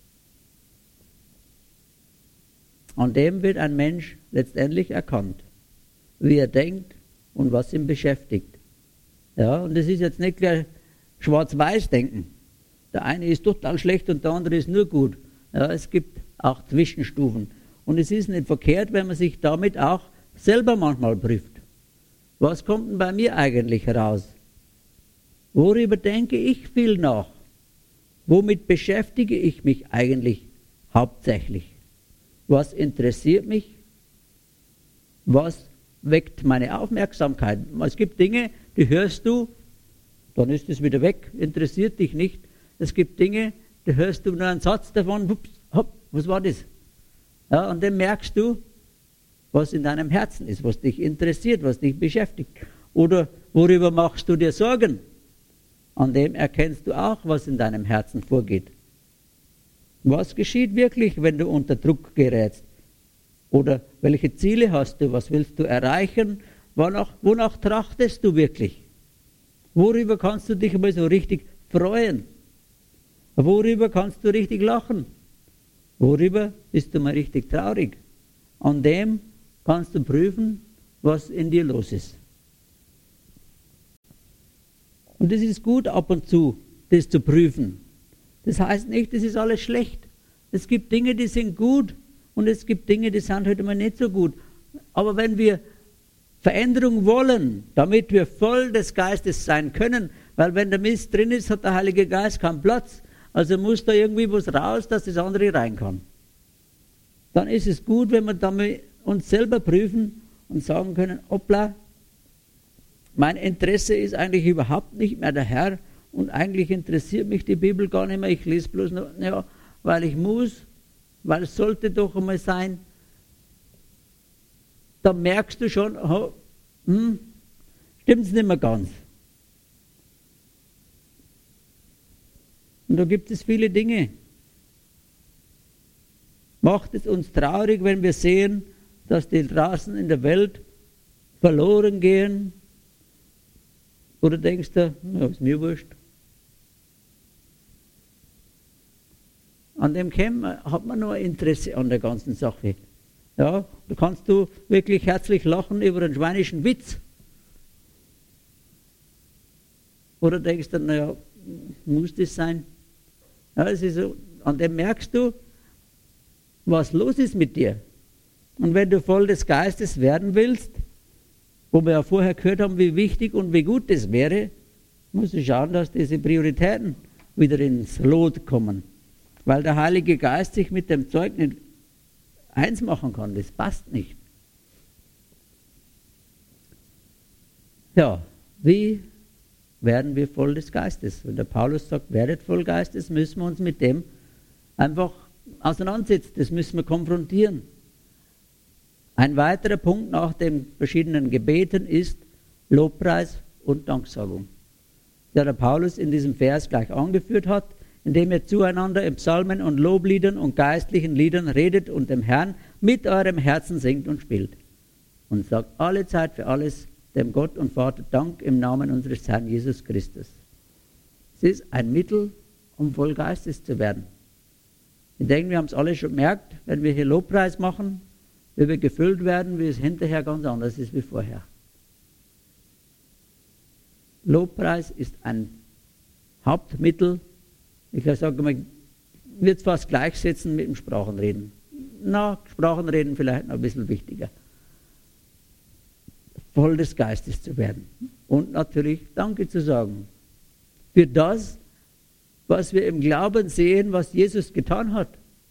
An dem wird ein Mensch letztendlich erkannt, wie er denkt und was ihn beschäftigt. Ja, und das ist jetzt nicht gleich Schwarz-Weiß-Denken. Der eine ist total schlecht und der andere ist nur gut. Ja, es gibt auch Zwischenstufen. Und es ist nicht verkehrt, wenn man sich damit auch selber manchmal prüft. Was kommt denn bei mir eigentlich heraus? Worüber denke ich viel nach? Womit beschäftige ich mich eigentlich hauptsächlich? Was interessiert mich? Was weckt meine Aufmerksamkeit? Es gibt Dinge, die hörst du, dann ist es wieder weg, interessiert dich nicht. Es gibt Dinge, die hörst du nur einen Satz davon, hups, hopp, was war das? Ja, und dann merkst du, was in deinem Herzen ist, was dich interessiert, was dich beschäftigt. Oder worüber machst du dir Sorgen? An dem erkennst du auch, was in deinem Herzen vorgeht. Was geschieht wirklich, wenn du unter Druck gerätst? Oder welche Ziele hast du? Was willst du erreichen? Wonach, wonach trachtest du wirklich? Worüber kannst du dich einmal so richtig freuen? Worüber kannst du richtig lachen? Worüber bist du mal richtig traurig? An dem kannst du prüfen, was in dir los ist. Und es ist gut ab und zu, das zu prüfen. Das heißt nicht, das ist alles schlecht. Es gibt Dinge, die sind gut und es gibt Dinge, die sind halt immer nicht so gut. Aber wenn wir Veränderung wollen, damit wir voll des Geistes sein können, weil wenn der Mist drin ist, hat der Heilige Geist keinen Platz. Also muss da irgendwie was raus, dass das andere rein kann. Dann ist es gut, wenn wir damit uns selber prüfen und sagen können, hoppla, mein Interesse ist eigentlich überhaupt nicht mehr der Herr und eigentlich interessiert mich die Bibel gar nicht mehr. Ich lese bloß noch, ja, weil ich muss, weil es sollte doch einmal sein. Da merkst du schon, oh, hm, stimmt es nicht mehr ganz. Und da gibt es viele Dinge. Macht es uns traurig, wenn wir sehen, dass die draußen in der Welt verloren gehen? Oder denkst du, ja, ist mir wurscht. An dem Kämmer hat man noch ein Interesse an der ganzen Sache. Ja, da kannst du wirklich herzlich lachen über einen schweinischen Witz. Oder denkst du, naja, muss das sein? Ja, es ist so, an dem merkst du, was los ist mit dir. Und wenn du voll des Geistes werden willst, wo wir ja vorher gehört haben, wie wichtig und wie gut das wäre, musst du schauen, dass diese Prioritäten wieder ins Lot kommen. Weil der Heilige Geist sich mit dem Zeug nicht eins machen kann. Das passt nicht. Ja, wie werden wir voll des Geistes? Wenn der Paulus sagt, werdet voll Geistes, müssen wir uns mit dem einfach auseinandersetzen. Das müssen wir konfrontieren. Ein weiterer Punkt nach den verschiedenen Gebeten ist Lobpreis und Danksagung, der der Paulus in diesem Vers gleich angeführt hat, indem ihr zueinander in Psalmen und Lobliedern und geistlichen Liedern redet und dem Herrn mit eurem Herzen singt und spielt. Und sagt alle Zeit für alles dem Gott und Vater Dank im Namen unseres Herrn Jesus Christus. Es ist ein Mittel, um voll Geistes zu werden. Ich denke, wir haben es alle schon gemerkt, wenn wir hier Lobpreis machen, wie wir gefüllt werden, wie es hinterher ganz anders ist wie vorher. Lobpreis ist ein Hauptmittel. Ich sage mal, wird es fast gleichsetzen mit dem Sprachenreden. Na, Sprachenreden vielleicht noch ein bisschen wichtiger. Voll des Geistes zu werden. Und natürlich Danke zu sagen. Für das, was wir im Glauben sehen, was Jesus getan hat.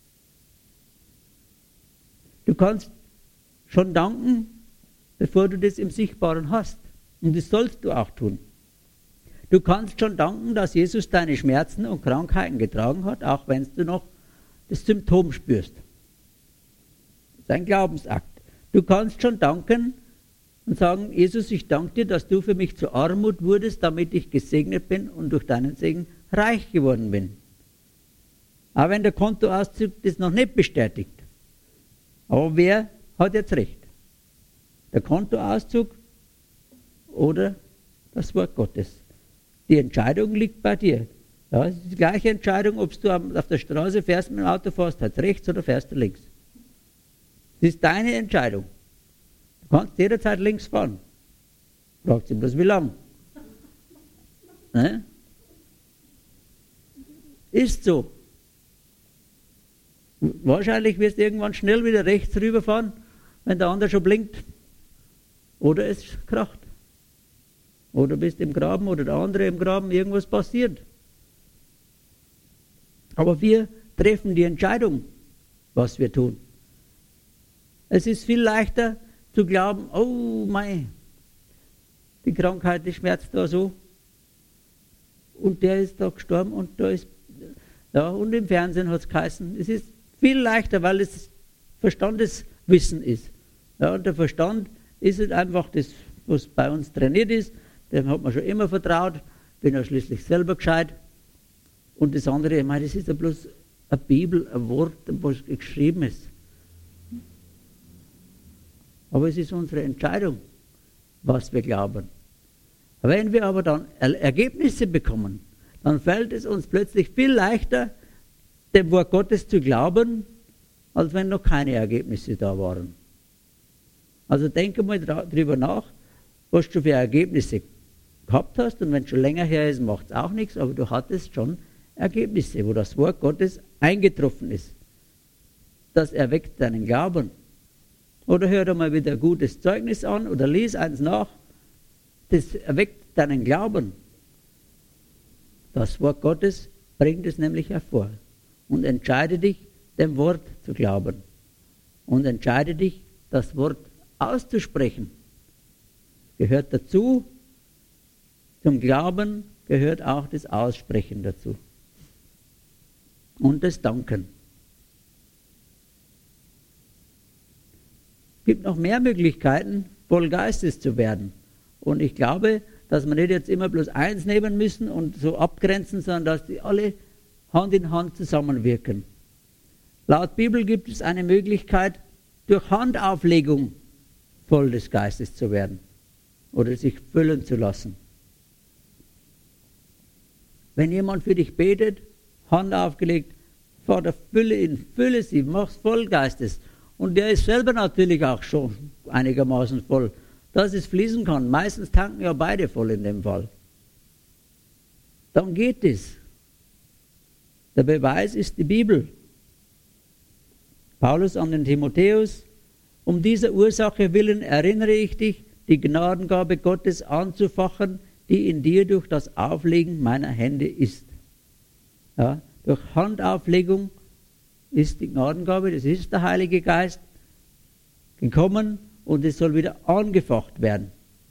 Du kannst schon danken, bevor du das im Sichtbaren hast. Und das sollst du auch tun. Du kannst schon danken, dass Jesus deine Schmerzen und Krankheiten getragen hat, auch wenn du noch das Symptom spürst. Das ist ein Glaubensakt. Du kannst schon danken und sagen, Jesus, ich danke dir, dass du für mich zur Armut wurdest, damit ich gesegnet bin und durch deinen Segen reich geworden bin. Aber wenn der Kontoauszug das noch nicht bestätigt. Aber wer hat jetzt recht? Der Kontoauszug oder das Wort Gottes? Die Entscheidung liegt bei dir. Ja, es ist die gleiche Entscheidung, ob du auf der Straße fährst mit dem Auto, fährst halt rechts oder fährst du links. Das ist deine Entscheidung. Du kannst jederzeit links fahren. Fragt sich bloß, wie lang? Ne? ist so. Wahrscheinlich wirst du irgendwann schnell wieder rechts rüberfahren, wenn der andere schon blinkt. Oder es kracht. Oder bist im Graben oder der andere im Graben, irgendwas passiert. Aber wir treffen die Entscheidung, was wir tun. Es ist viel leichter zu glauben, oh mei, die Krankheit, die schmerzt da so. Und der ist da gestorben und da ist, ja, und im Fernsehen hat es geheißen. Es ist viel leichter, weil es Verstandeswissen ist. Ja, und der Verstand ist halt einfach das, was bei uns trainiert ist. Dem hat man schon immer vertraut, bin ja schließlich selber gescheit. Und das andere, ich meine, das ist ja bloß eine Bibel, ein Wort, was geschrieben ist. Aber es ist unsere Entscheidung, was wir glauben. Wenn wir aber dann Ergebnisse bekommen, dann fällt es uns plötzlich viel leichter, dem Wort Gottes zu glauben, als wenn noch keine Ergebnisse da waren. Also denke mal drüber nach, was du für Ergebnisse gehabt hast. Und wenn es schon länger her ist, macht es auch nichts, aber du hattest schon Ergebnisse, wo das Wort Gottes eingetroffen ist. Das erweckt deinen Glauben. Oder hör dir mal wieder ein gutes Zeugnis an oder lies eins nach. Das erweckt deinen Glauben. Das Wort Gottes bringt es nämlich hervor. Und entscheide dich, dem Wort zu glauben. Und entscheide dich, das Wort auszusprechen. Gehört dazu. Zum Glauben gehört auch das Aussprechen dazu. Und das Danken. Es gibt noch mehr Möglichkeiten, voll Geistes zu werden. Und ich glaube, dass wir nicht jetzt immer bloß eins nehmen müssen und so abgrenzen, sondern dass die alle Hand in Hand zusammenwirken. Laut Bibel gibt es eine Möglichkeit, durch Handauflegung voll des Geistes zu werden oder sich füllen zu lassen. Wenn jemand für dich betet, Hand aufgelegt, Vater, fülle ihn, fülle sie, mach's voll Geistes. Und der ist selber natürlich auch schon einigermaßen voll, dass es fließen kann. Meistens tanken ja beide voll in dem Fall. Dann geht es. Der Beweis ist die Bibel. Paulus an den Timotheus: Um dieser Ursache willen erinnere ich dich, die Gnadengabe Gottes anzufachen, die in dir durch das Auflegen meiner Hände ist. Ja, durch Handauflegung ist die Gnadengabe, das ist der Heilige Geist, gekommen und es soll wieder angefacht werden.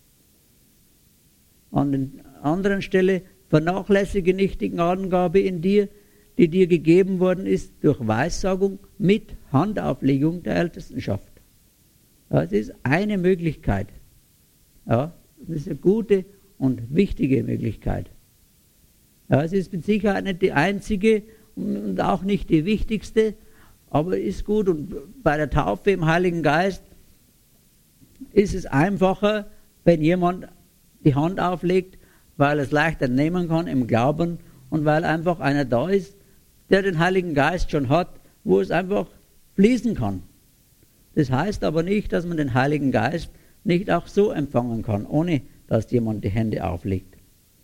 An der anderen Stelle: Vernachlässige nicht die Gnadengabe in dir, die dir gegeben worden ist durch Weissagung mit Handauflegung der Ältestenschaft. Ja, das ist eine Möglichkeit. Ja, das ist eine gute und wichtige Möglichkeit. Ja, es ist mit Sicherheit nicht die einzige und auch nicht die wichtigste, aber ist gut. Und bei der Taufe im Heiligen Geist ist es einfacher, wenn jemand die Hand auflegt, weil er es leichter nehmen kann im Glauben und weil einfach einer da ist, der den Heiligen Geist schon hat, wo es einfach fließen kann. Das heißt aber nicht, dass man den Heiligen Geist nicht auch so empfangen kann, ohne dass jemand die Hände auflegt.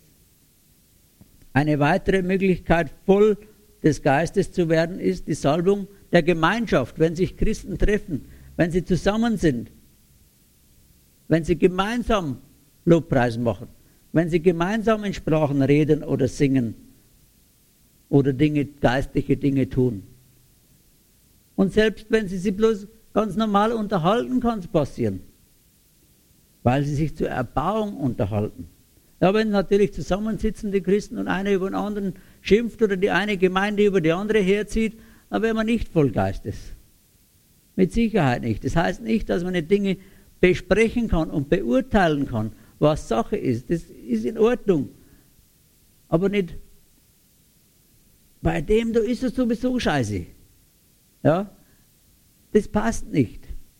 Eine weitere Möglichkeit, voll des Geistes zu werden, ist die Salbung der Gemeinschaft, wenn sich Christen treffen, wenn sie zusammen sind, wenn sie gemeinsam Lobpreis machen, wenn sie gemeinsam in Sprachen reden oder singen oder Dinge, geistliche Dinge tun. Und selbst wenn sie sich bloß ganz normal unterhalten, kann es passieren, weil sie sich zur Erbauung unterhalten. Ja, wenn natürlich zusammensitzen die Christen und einer über den anderen schimpft oder die eine Gemeinde über die andere herzieht, dann wäre man nicht voll Geistes. Mit Sicherheit nicht. Das heißt nicht, dass man nicht Dinge besprechen kann und beurteilen kann, was Sache ist. Das ist in Ordnung. Aber nicht bei dem, da ist es sowieso scheiße. Ja? Das passt nicht.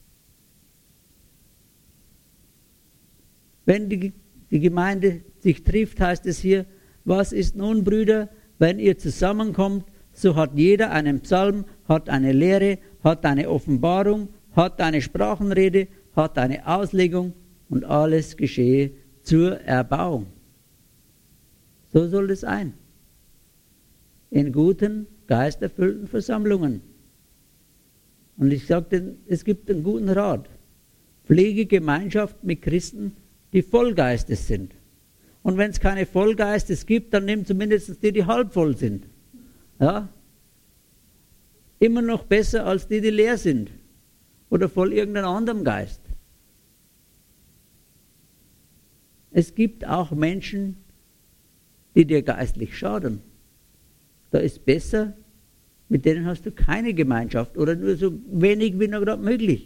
Wenn die, die Gemeinde sich trifft, heißt es hier: Was ist nun, Brüder, wenn ihr zusammenkommt, so hat jeder einen Psalm, hat eine Lehre, hat eine Offenbarung, hat eine Sprachenrede, hat eine Auslegung, und alles geschehe zur Erbauung. So soll es sein. in guten, geisterfüllten Versammlungen. Und ich sage, es gibt einen guten Rat. Pflege Gemeinschaft mit Christen, die voll Geistes sind. Und wenn es keine Vollgeistes gibt, dann nimm zumindest die, die halb voll sind. Ja? Immer noch besser als die, die leer sind. Oder voll irgendeinem anderen Geist. Es gibt auch Menschen, die dir geistlich schaden. Da ist besser, mit denen hast du keine Gemeinschaft oder nur so wenig wie nur gerade möglich.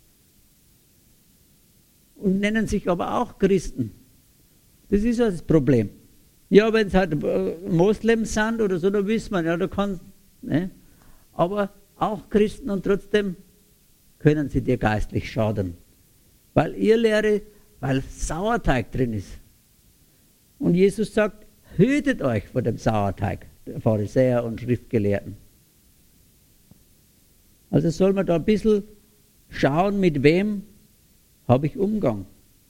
Und nennen sich aber auch Christen. Das ist ja das Problem. Ja, wenn es halt Moslems sind oder so, dann wissen wir, ja, da kann, ne? Aber auch Christen und trotzdem können sie dir geistlich schaden. Weil ihr Lehre, weil Sauerteig drin ist. Und Jesus sagt, hütet euch vor dem Sauerteig, der Pharisäer und Schriftgelehrten. Also soll man da ein bisschen schauen, mit wem habe ich Umgang.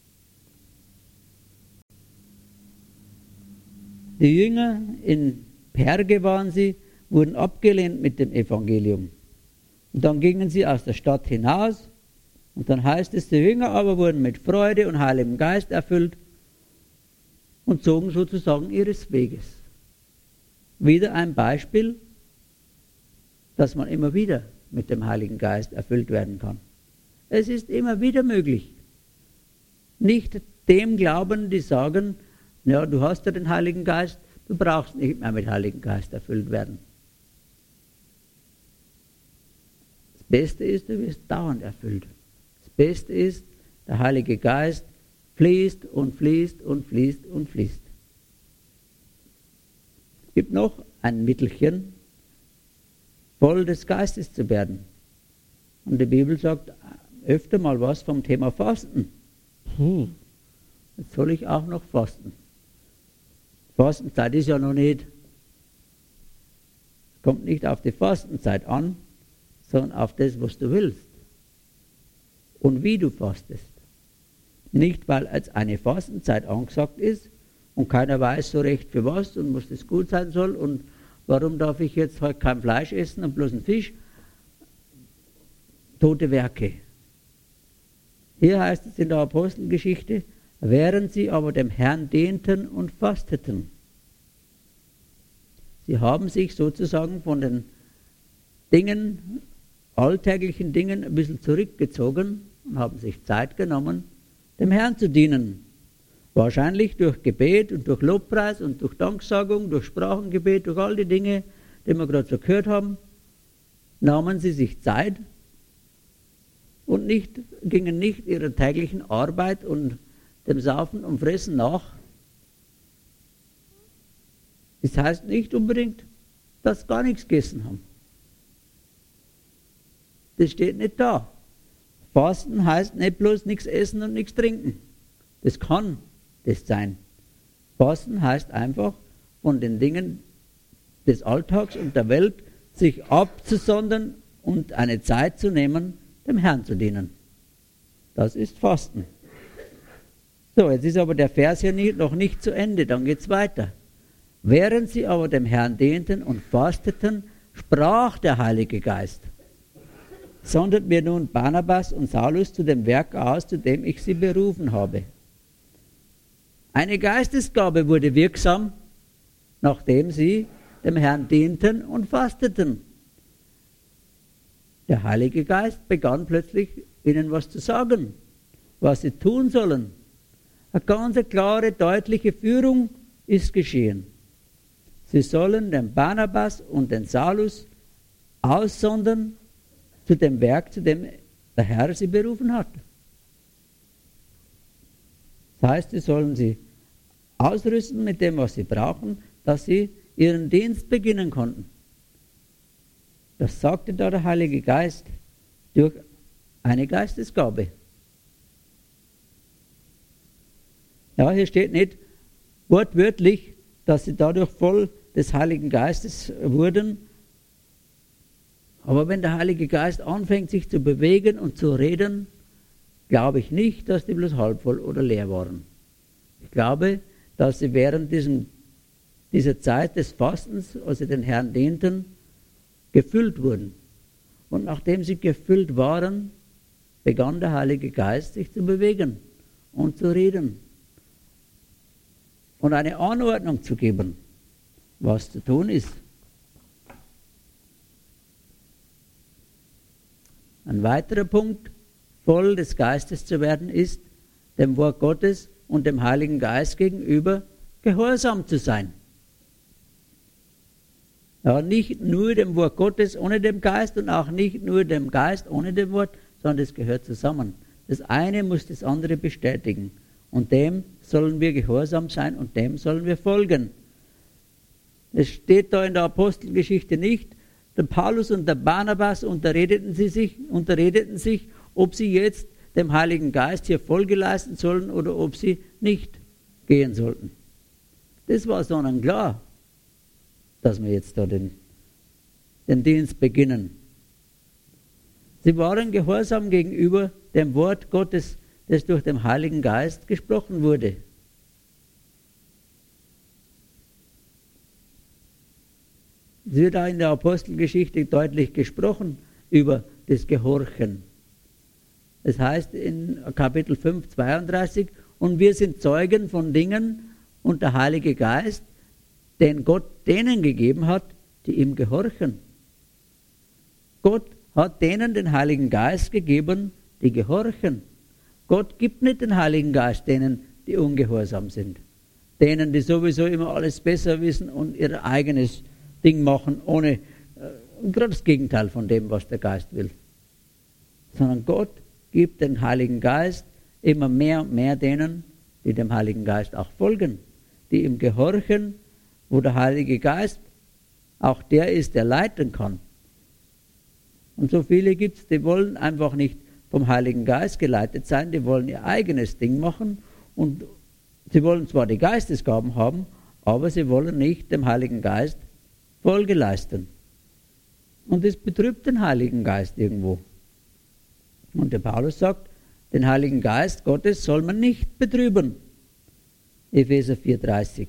Die Jünger in Perge waren sie, wurden abgelehnt mit dem Evangelium. Und dann gingen sie aus der Stadt hinaus und dann heißt es, die Jünger aber wurden mit Freude und Heiligem Geist erfüllt und zogen sozusagen ihres Weges. Wieder ein Beispiel, dass man immer wieder mit dem Heiligen Geist erfüllt werden kann. Es ist immer wieder möglich. Nicht dem glauben, die sagen, ja, du hast ja den Heiligen Geist, du brauchst nicht mehr mit Heiligen Geist erfüllt werden. Das Beste ist, du wirst dauernd erfüllt. Das Beste ist, der Heilige Geist fließt und fließt und fließt und fließt. Es gibt noch ein Mittelchen, voll des Geistes zu werden. Und die Bibel sagt öfter mal was vom Thema Fasten. Puh, jetzt soll ich auch noch fasten. Fastenzeit ist ja noch nicht, es kommt nicht auf die Fastenzeit an, sondern auf das, was du willst. Und wie du fastest. Nicht, weil als eine Fastenzeit angesagt ist und keiner weiß so recht für was und was das gut sein soll und warum darf ich jetzt heute kein Fleisch essen und bloß einen Fisch? Tote Werke. Hier heißt es in der Apostelgeschichte, während sie aber dem Herrn dehnten und fasteten. Sie haben sich sozusagen von den Dingen, alltäglichen Dingen ein bisschen zurückgezogen und haben sich Zeit genommen, dem Herrn zu dienen. Wahrscheinlich durch Gebet und durch Lobpreis und durch Danksagung, durch Sprachengebet, durch all die Dinge, die wir gerade so gehört haben, nahmen sie sich Zeit und nicht, gingen nicht ihrer täglichen Arbeit und dem Saufen und Fressen nach. Das heißt nicht unbedingt, dass sie gar nichts gegessen haben. Das steht nicht da. Fasten heißt nicht bloß nichts essen und nichts trinken. Das kann das sein. Fasten heißt einfach, von den Dingen des Alltags und der Welt sich abzusondern und eine Zeit zu nehmen, dem Herrn zu dienen. Das ist Fasten. So, jetzt ist aber der Vers hier nicht, noch nicht zu Ende, dann geht es weiter. Während sie aber dem Herrn dehnten und fasteten, sprach der Heilige Geist: Sondert mir nun Barnabas und Saulus zu dem Werk aus, zu dem ich sie berufen habe. Eine Geistesgabe wurde wirksam, nachdem sie dem Herrn dienten und fasteten. Der Heilige Geist begann plötzlich, ihnen was zu sagen, was sie tun sollen. Eine ganz klare, deutliche Führung ist geschehen. Sie sollen den Barnabas und den Saulus aussondern zu dem Werk, zu dem der Herr sie berufen hat. Das heißt, sie sollen sie ausrüsten mit dem, was sie brauchen, dass sie ihren Dienst beginnen konnten. Das sagte da der Heilige Geist durch eine Geistesgabe. Ja, hier steht nicht wortwörtlich, dass sie dadurch voll des Heiligen Geistes wurden. Aber wenn der Heilige Geist anfängt, sich zu bewegen und zu reden, glaube ich nicht, dass die bloß halb voll oder leer waren. Ich glaube, dass sie während diesem dieser Zeit des Fastens, als sie den Herrn dienten, gefüllt wurden. Und nachdem sie gefüllt waren, begann der Heilige Geist sich zu bewegen und zu reden und eine Anordnung zu geben, was zu tun ist. Ein weiterer Punkt, voll des Geistes zu werden, ist, dem Wort Gottes und dem Heiligen Geist gegenüber gehorsam zu sein. Ja, nicht nur dem Wort Gottes ohne dem Geist und auch nicht nur dem Geist ohne dem Wort, sondern das gehört zusammen. Das eine muss das andere bestätigen. Und dem sollen wir gehorsam sein und dem sollen wir folgen. Es steht da in der Apostelgeschichte nicht, der Paulus und der Barnabas unterredeten, sie sich, unterredeten sich, ob sie jetzt dem Heiligen Geist hier Folge leisten sollen oder ob sie nicht gehen sollten. Das war sondern klar, dass wir jetzt da den, den Dienst beginnen. Sie waren gehorsam gegenüber dem Wort Gottes, das durch den Heiligen Geist gesprochen wurde. Es wird auch in der Apostelgeschichte deutlich gesprochen über das Gehorchen. Es heißt in Kapitel fünf, zweiunddreißig, und wir sind Zeugen von Dingen und der Heilige Geist, den Gott denen gegeben hat, die ihm gehorchen. Gott hat denen den Heiligen Geist gegeben, die gehorchen. Gott gibt nicht den Heiligen Geist denen, die ungehorsam sind. Denen, die sowieso immer alles besser wissen und ihr eigenes Ding machen, ohne, äh, gerade das Gegenteil von dem, was der Geist will. Sondern Gott gibt den Heiligen Geist immer mehr und mehr denen, die dem Heiligen Geist auch folgen, die ihm gehorchen, wo der Heilige Geist auch der ist, der leiten kann. Und so viele gibt es, die wollen einfach nicht vom Heiligen Geist geleitet sein, die wollen ihr eigenes Ding machen und sie wollen zwar die Geistesgaben haben, aber sie wollen nicht dem Heiligen Geist Folge leisten. Und das betrübt den Heiligen Geist irgendwo. Und der Paulus sagt, den Heiligen Geist Gottes soll man nicht betrüben. Epheser vier, dreißig.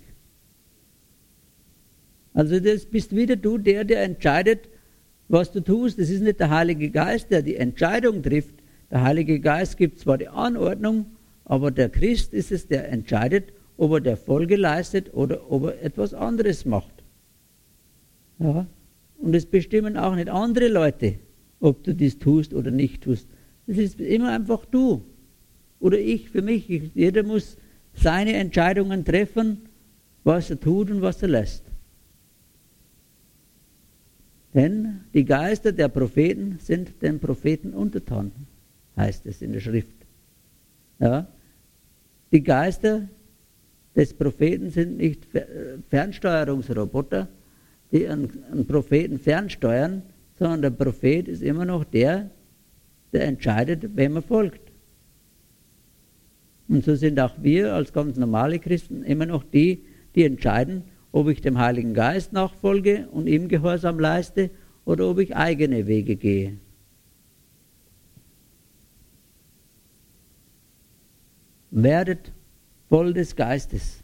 Also das bist wieder du, der, der entscheidet, was du tust. Das ist nicht der Heilige Geist, der die Entscheidung trifft. Der Heilige Geist gibt zwar die Anordnung, aber der Christ ist es, der entscheidet, ob er der Folge leistet oder ob er etwas anderes macht. Ja? Und es bestimmen auch nicht andere Leute, ob du dies tust oder nicht tust. Das ist immer einfach du oder ich für mich. Jeder muss seine Entscheidungen treffen, was er tut und was er lässt. Denn die Geister der Propheten sind den Propheten untertan, heißt es in der Schrift. Ja? Die Geister des Propheten sind nicht Fernsteuerungsroboter, die einen Propheten fernsteuern, sondern der Prophet ist immer noch der, der entscheidet, wem er folgt. Und so sind auch wir als ganz normale Christen immer noch die, die entscheiden, ob ich dem Heiligen Geist nachfolge und ihm Gehorsam leiste oder ob ich eigene Wege gehe. Werdet voll des Geistes.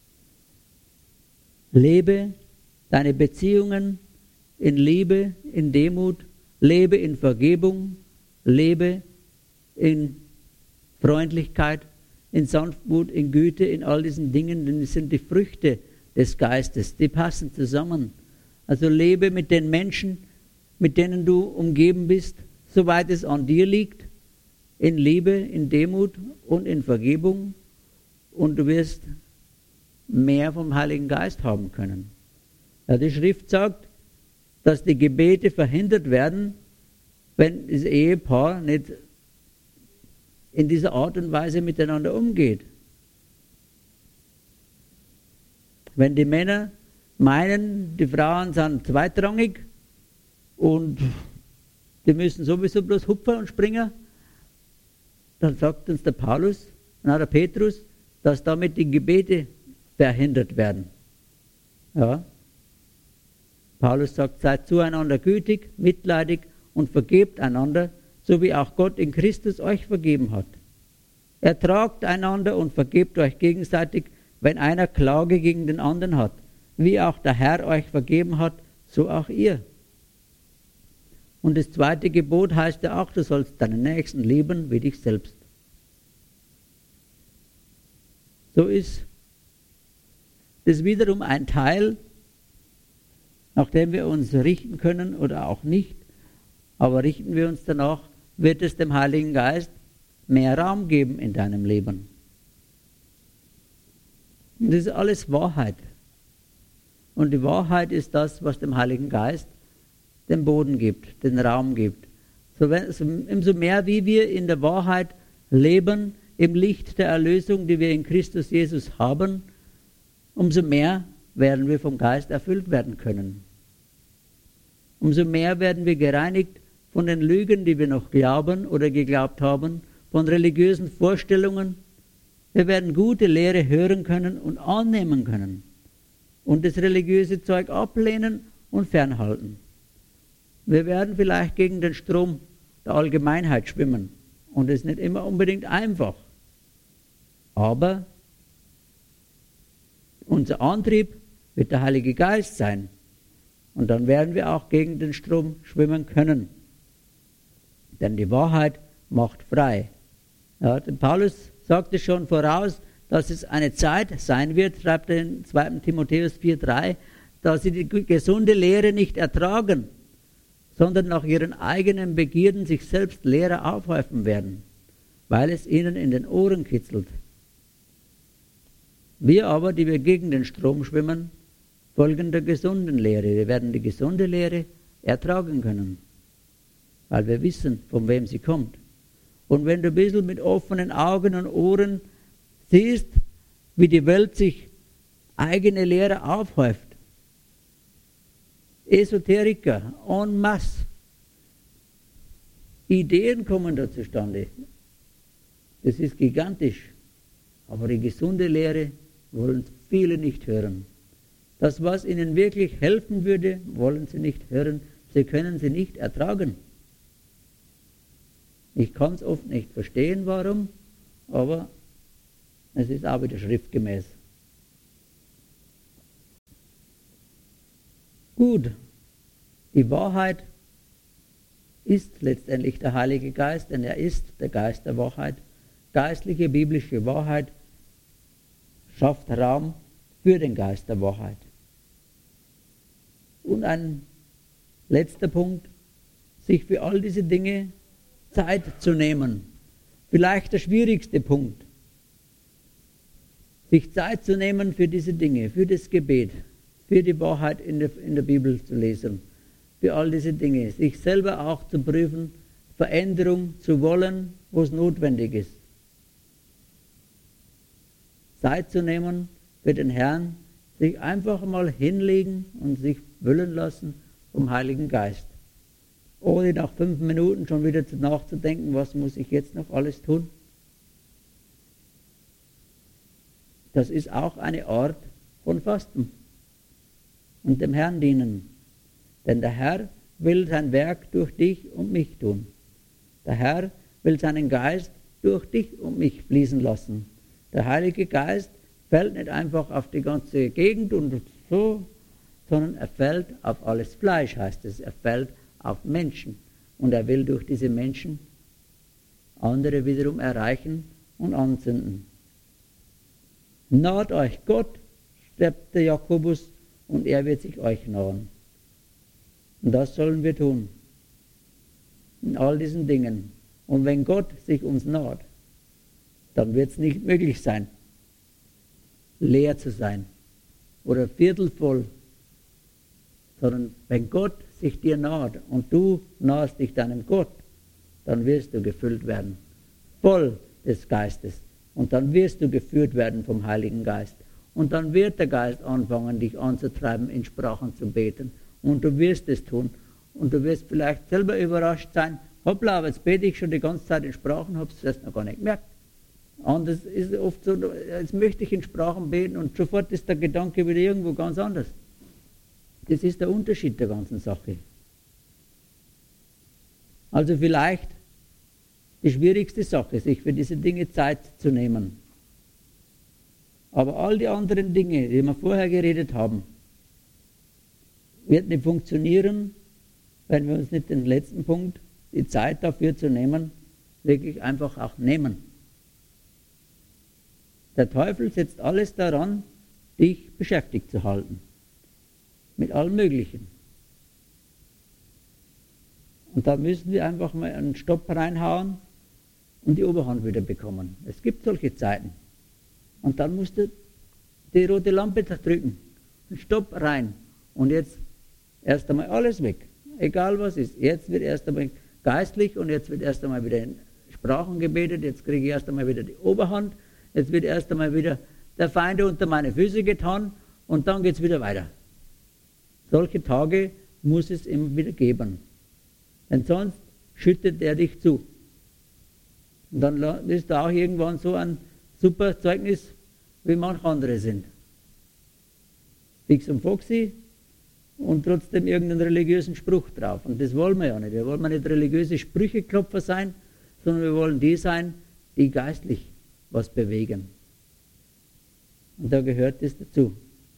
Lebe deine Beziehungen in Liebe, in Demut, lebe in Vergebung, lebe in Freundlichkeit, in Sanftmut, in Güte, in all diesen Dingen, denn es sind die Früchte des Geistes, die passen zusammen. Also lebe mit den Menschen, mit denen du umgeben bist, soweit es an dir liegt, in Liebe, in Demut und in Vergebung, und du wirst mehr vom Heiligen Geist haben können. Ja, die Schrift sagt, dass die Gebete verhindert werden, wenn das Ehepaar nicht in dieser Art und Weise miteinander umgeht. Wenn die Männer meinen, die Frauen sind zweitrangig und die müssen sowieso bloß hupfen und springen, dann sagt uns der Paulus, na der Petrus, dass damit die Gebete verhindert werden. Ja. Paulus sagt, seid zueinander gütig, mitleidig und vergebt einander, so wie auch Gott in Christus euch vergeben hat. Ertragt einander und vergebt euch gegenseitig, wenn einer Klage gegen den anderen hat. wie auch der Herr euch vergeben hat, so auch ihr. Und das zweite Gebot heißt ja auch, du sollst deinen Nächsten lieben wie dich selbst. So ist das wiederum ein Teil, nach dem wir uns richten können oder auch nicht. Aber richten wir uns danach, wird es dem Heiligen Geist mehr Raum geben in deinem Leben. Und das ist alles Wahrheit. Und die Wahrheit ist das, was dem Heiligen Geist den Boden gibt, den Raum gibt. So, wenn, so, umso mehr, wie wir in der Wahrheit leben, im Licht der Erlösung, die wir in Christus Jesus haben, umso mehr werden wir vom Geist erfüllt werden können. Umso mehr werden wir gereinigt von den Lügen, die wir noch glauben oder geglaubt haben, von religiösen Vorstellungen. Wir werden gute Lehre hören können und annehmen können und das religiöse Zeug ablehnen und fernhalten. Wir werden vielleicht gegen den Strom der Allgemeinheit schwimmen und es ist nicht immer unbedingt einfach. Aber unser Antrieb wird der Heilige Geist sein und dann werden wir auch gegen den Strom schwimmen können. Denn die Wahrheit macht frei. Ja, Paulus sagte schon voraus, dass es eine Zeit sein wird, schreibt er in zweiten Timotheus vier drei, dass sie die gesunde Lehre nicht ertragen, sondern nach ihren eigenen Begierden sich selbst Lehrer aufhäufen werden, weil es ihnen in den Ohren kitzelt. Wir aber, die wir gegen den Strom schwimmen, folgen der gesunden Lehre. Wir werden die gesunde Lehre ertragen können, weil wir wissen, von wem sie kommt. Und wenn du ein bisschen mit offenen Augen und Ohren siehst, wie die Welt sich eigene Lehre aufhäuft, Esoteriker en masse, Ideen kommen da zustande. Das ist gigantisch. Aber die gesunde Lehre wollen viele nicht hören. Das, was ihnen wirklich helfen würde, wollen sie nicht hören. Sie können sie nicht ertragen. Ich kann es oft nicht verstehen, warum, aber es ist auch wieder schriftgemäß. Gut, die Wahrheit ist letztendlich der Heilige Geist, denn er ist der Geist der Wahrheit. Geistliche, biblische Wahrheit schafft Raum für den Geist der Wahrheit. Und ein letzter Punkt, sich für all diese Dinge Zeit zu nehmen. Vielleicht der schwierigste Punkt. Sich Zeit zu nehmen für diese Dinge, für das Gebet, für die Wahrheit in der, in der Bibel zu lesen, für all diese Dinge. Sich selber auch zu prüfen, Veränderung zu wollen, wo es notwendig ist. Zeit zu nehmen für den Herrn, sich einfach mal hinlegen und sich füllen lassen vom Heiligen Geist. Ohne nach fünf Minuten schon wieder nachzudenken, was muss ich jetzt noch alles tun. Das ist auch eine Art von Fasten und dem Herrn dienen. Denn der Herr will sein Werk durch dich und mich tun. Der Herr will seinen Geist durch dich und mich fließen lassen. Der Heilige Geist fällt nicht einfach auf die ganze Gegend und so, sondern er fällt auf alles Fleisch, heißt es. Er fällt auf Menschen. Und er will durch diese Menschen andere wiederum erreichen und anzünden. Naht euch Gott, schreibt der Jakobus, und er wird sich euch nahen. Und das sollen wir tun. In all diesen Dingen. Und wenn Gott sich uns naht, dann wird es nicht möglich sein, leer zu sein oder viertelvoll, sondern wenn Gott sich dir naht und du nahst dich deinem Gott, dann wirst du gefüllt werden, voll des Geistes. Und dann wirst du geführt werden vom Heiligen Geist. Und dann wird der Geist anfangen, dich anzutreiben, in Sprachen zu beten. Und du wirst es tun. Und du wirst vielleicht selber überrascht sein, hoppla, aber jetzt bete ich schon die ganze Zeit in Sprachen, habe es erst noch gar nicht gemerkt. Anders ist es oft so, jetzt möchte ich in Sprachen beten und sofort ist der Gedanke wieder irgendwo ganz anders. Das ist der Unterschied der ganzen Sache. Also vielleicht die schwierigste Sache, sich für diese Dinge Zeit zu nehmen. Aber all die anderen Dinge, die wir vorher geredet haben, wird nicht funktionieren, wenn wir uns nicht den letzten Punkt, die Zeit dafür zu nehmen, wirklich einfach auch nehmen. Der Teufel setzt alles daran, dich beschäftigt zu halten. Mit allem Möglichen. Und da müssen wir einfach mal einen Stopp reinhauen und die Oberhand wieder bekommen. Es gibt solche Zeiten. Und dann musst du die rote Lampe drücken. Und Stopp rein. Und jetzt erst einmal alles weg. Egal was ist. Jetzt wird erst einmal geistlich und jetzt wird erst einmal wieder in Sprachen gebetet. Jetzt kriege ich erst einmal wieder die Oberhand. Jetzt wird erst einmal wieder der Feind unter meine Füße getan und dann geht es wieder weiter. Solche Tage muss es immer wieder geben. Denn sonst schüttet er dich zu. Und dann bist du auch irgendwann so ein super Zeugnis, wie manche andere sind. Fix und foxy und trotzdem irgendeinen religiösen Spruch drauf. Und das wollen wir ja nicht. Wir wollen nicht religiöse Sprücheklopfer sein, sondern wir wollen die sein, die geistlich was bewegen. Und da gehört das dazu.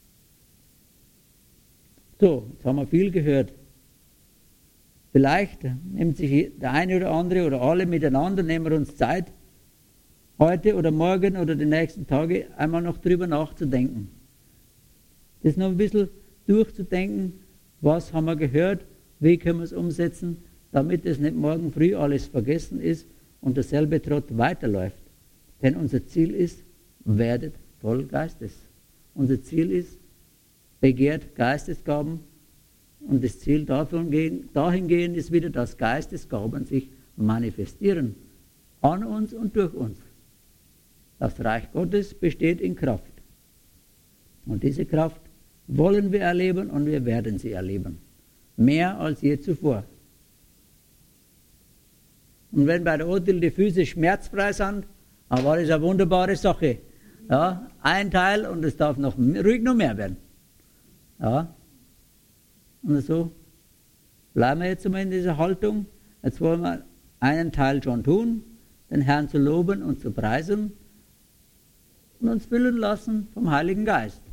So, jetzt haben wir viel gehört. Vielleicht nimmt sich der eine oder andere oder alle miteinander, nehmen wir uns Zeit, heute oder morgen oder die nächsten Tage einmal noch drüber nachzudenken. Das noch ein bisschen durchzudenken, was haben wir gehört, wie können wir es umsetzen, damit es nicht morgen früh alles vergessen ist und derselbe Trott weiterläuft. Denn unser Ziel ist, werdet voll Geistes. Unser Ziel ist, begehrt Geistesgaben und das Ziel dahingehend ist wieder, dass Geistesgaben sich manifestieren. An uns und durch uns. Das Reich Gottes besteht in Kraft. Und diese Kraft wollen wir erleben und wir werden sie erleben. Mehr als je zuvor. Und wenn bei der Odil die Füße schmerzfrei sind, dann war das eine wunderbare Sache. Ja, ein Teil und es darf noch ruhig noch mehr werden. Ja. Und so bleiben wir jetzt einmal in dieser Haltung. Jetzt wollen wir einen Teil schon tun, den Herrn zu loben und zu preisen und uns füllen lassen vom Heiligen Geist.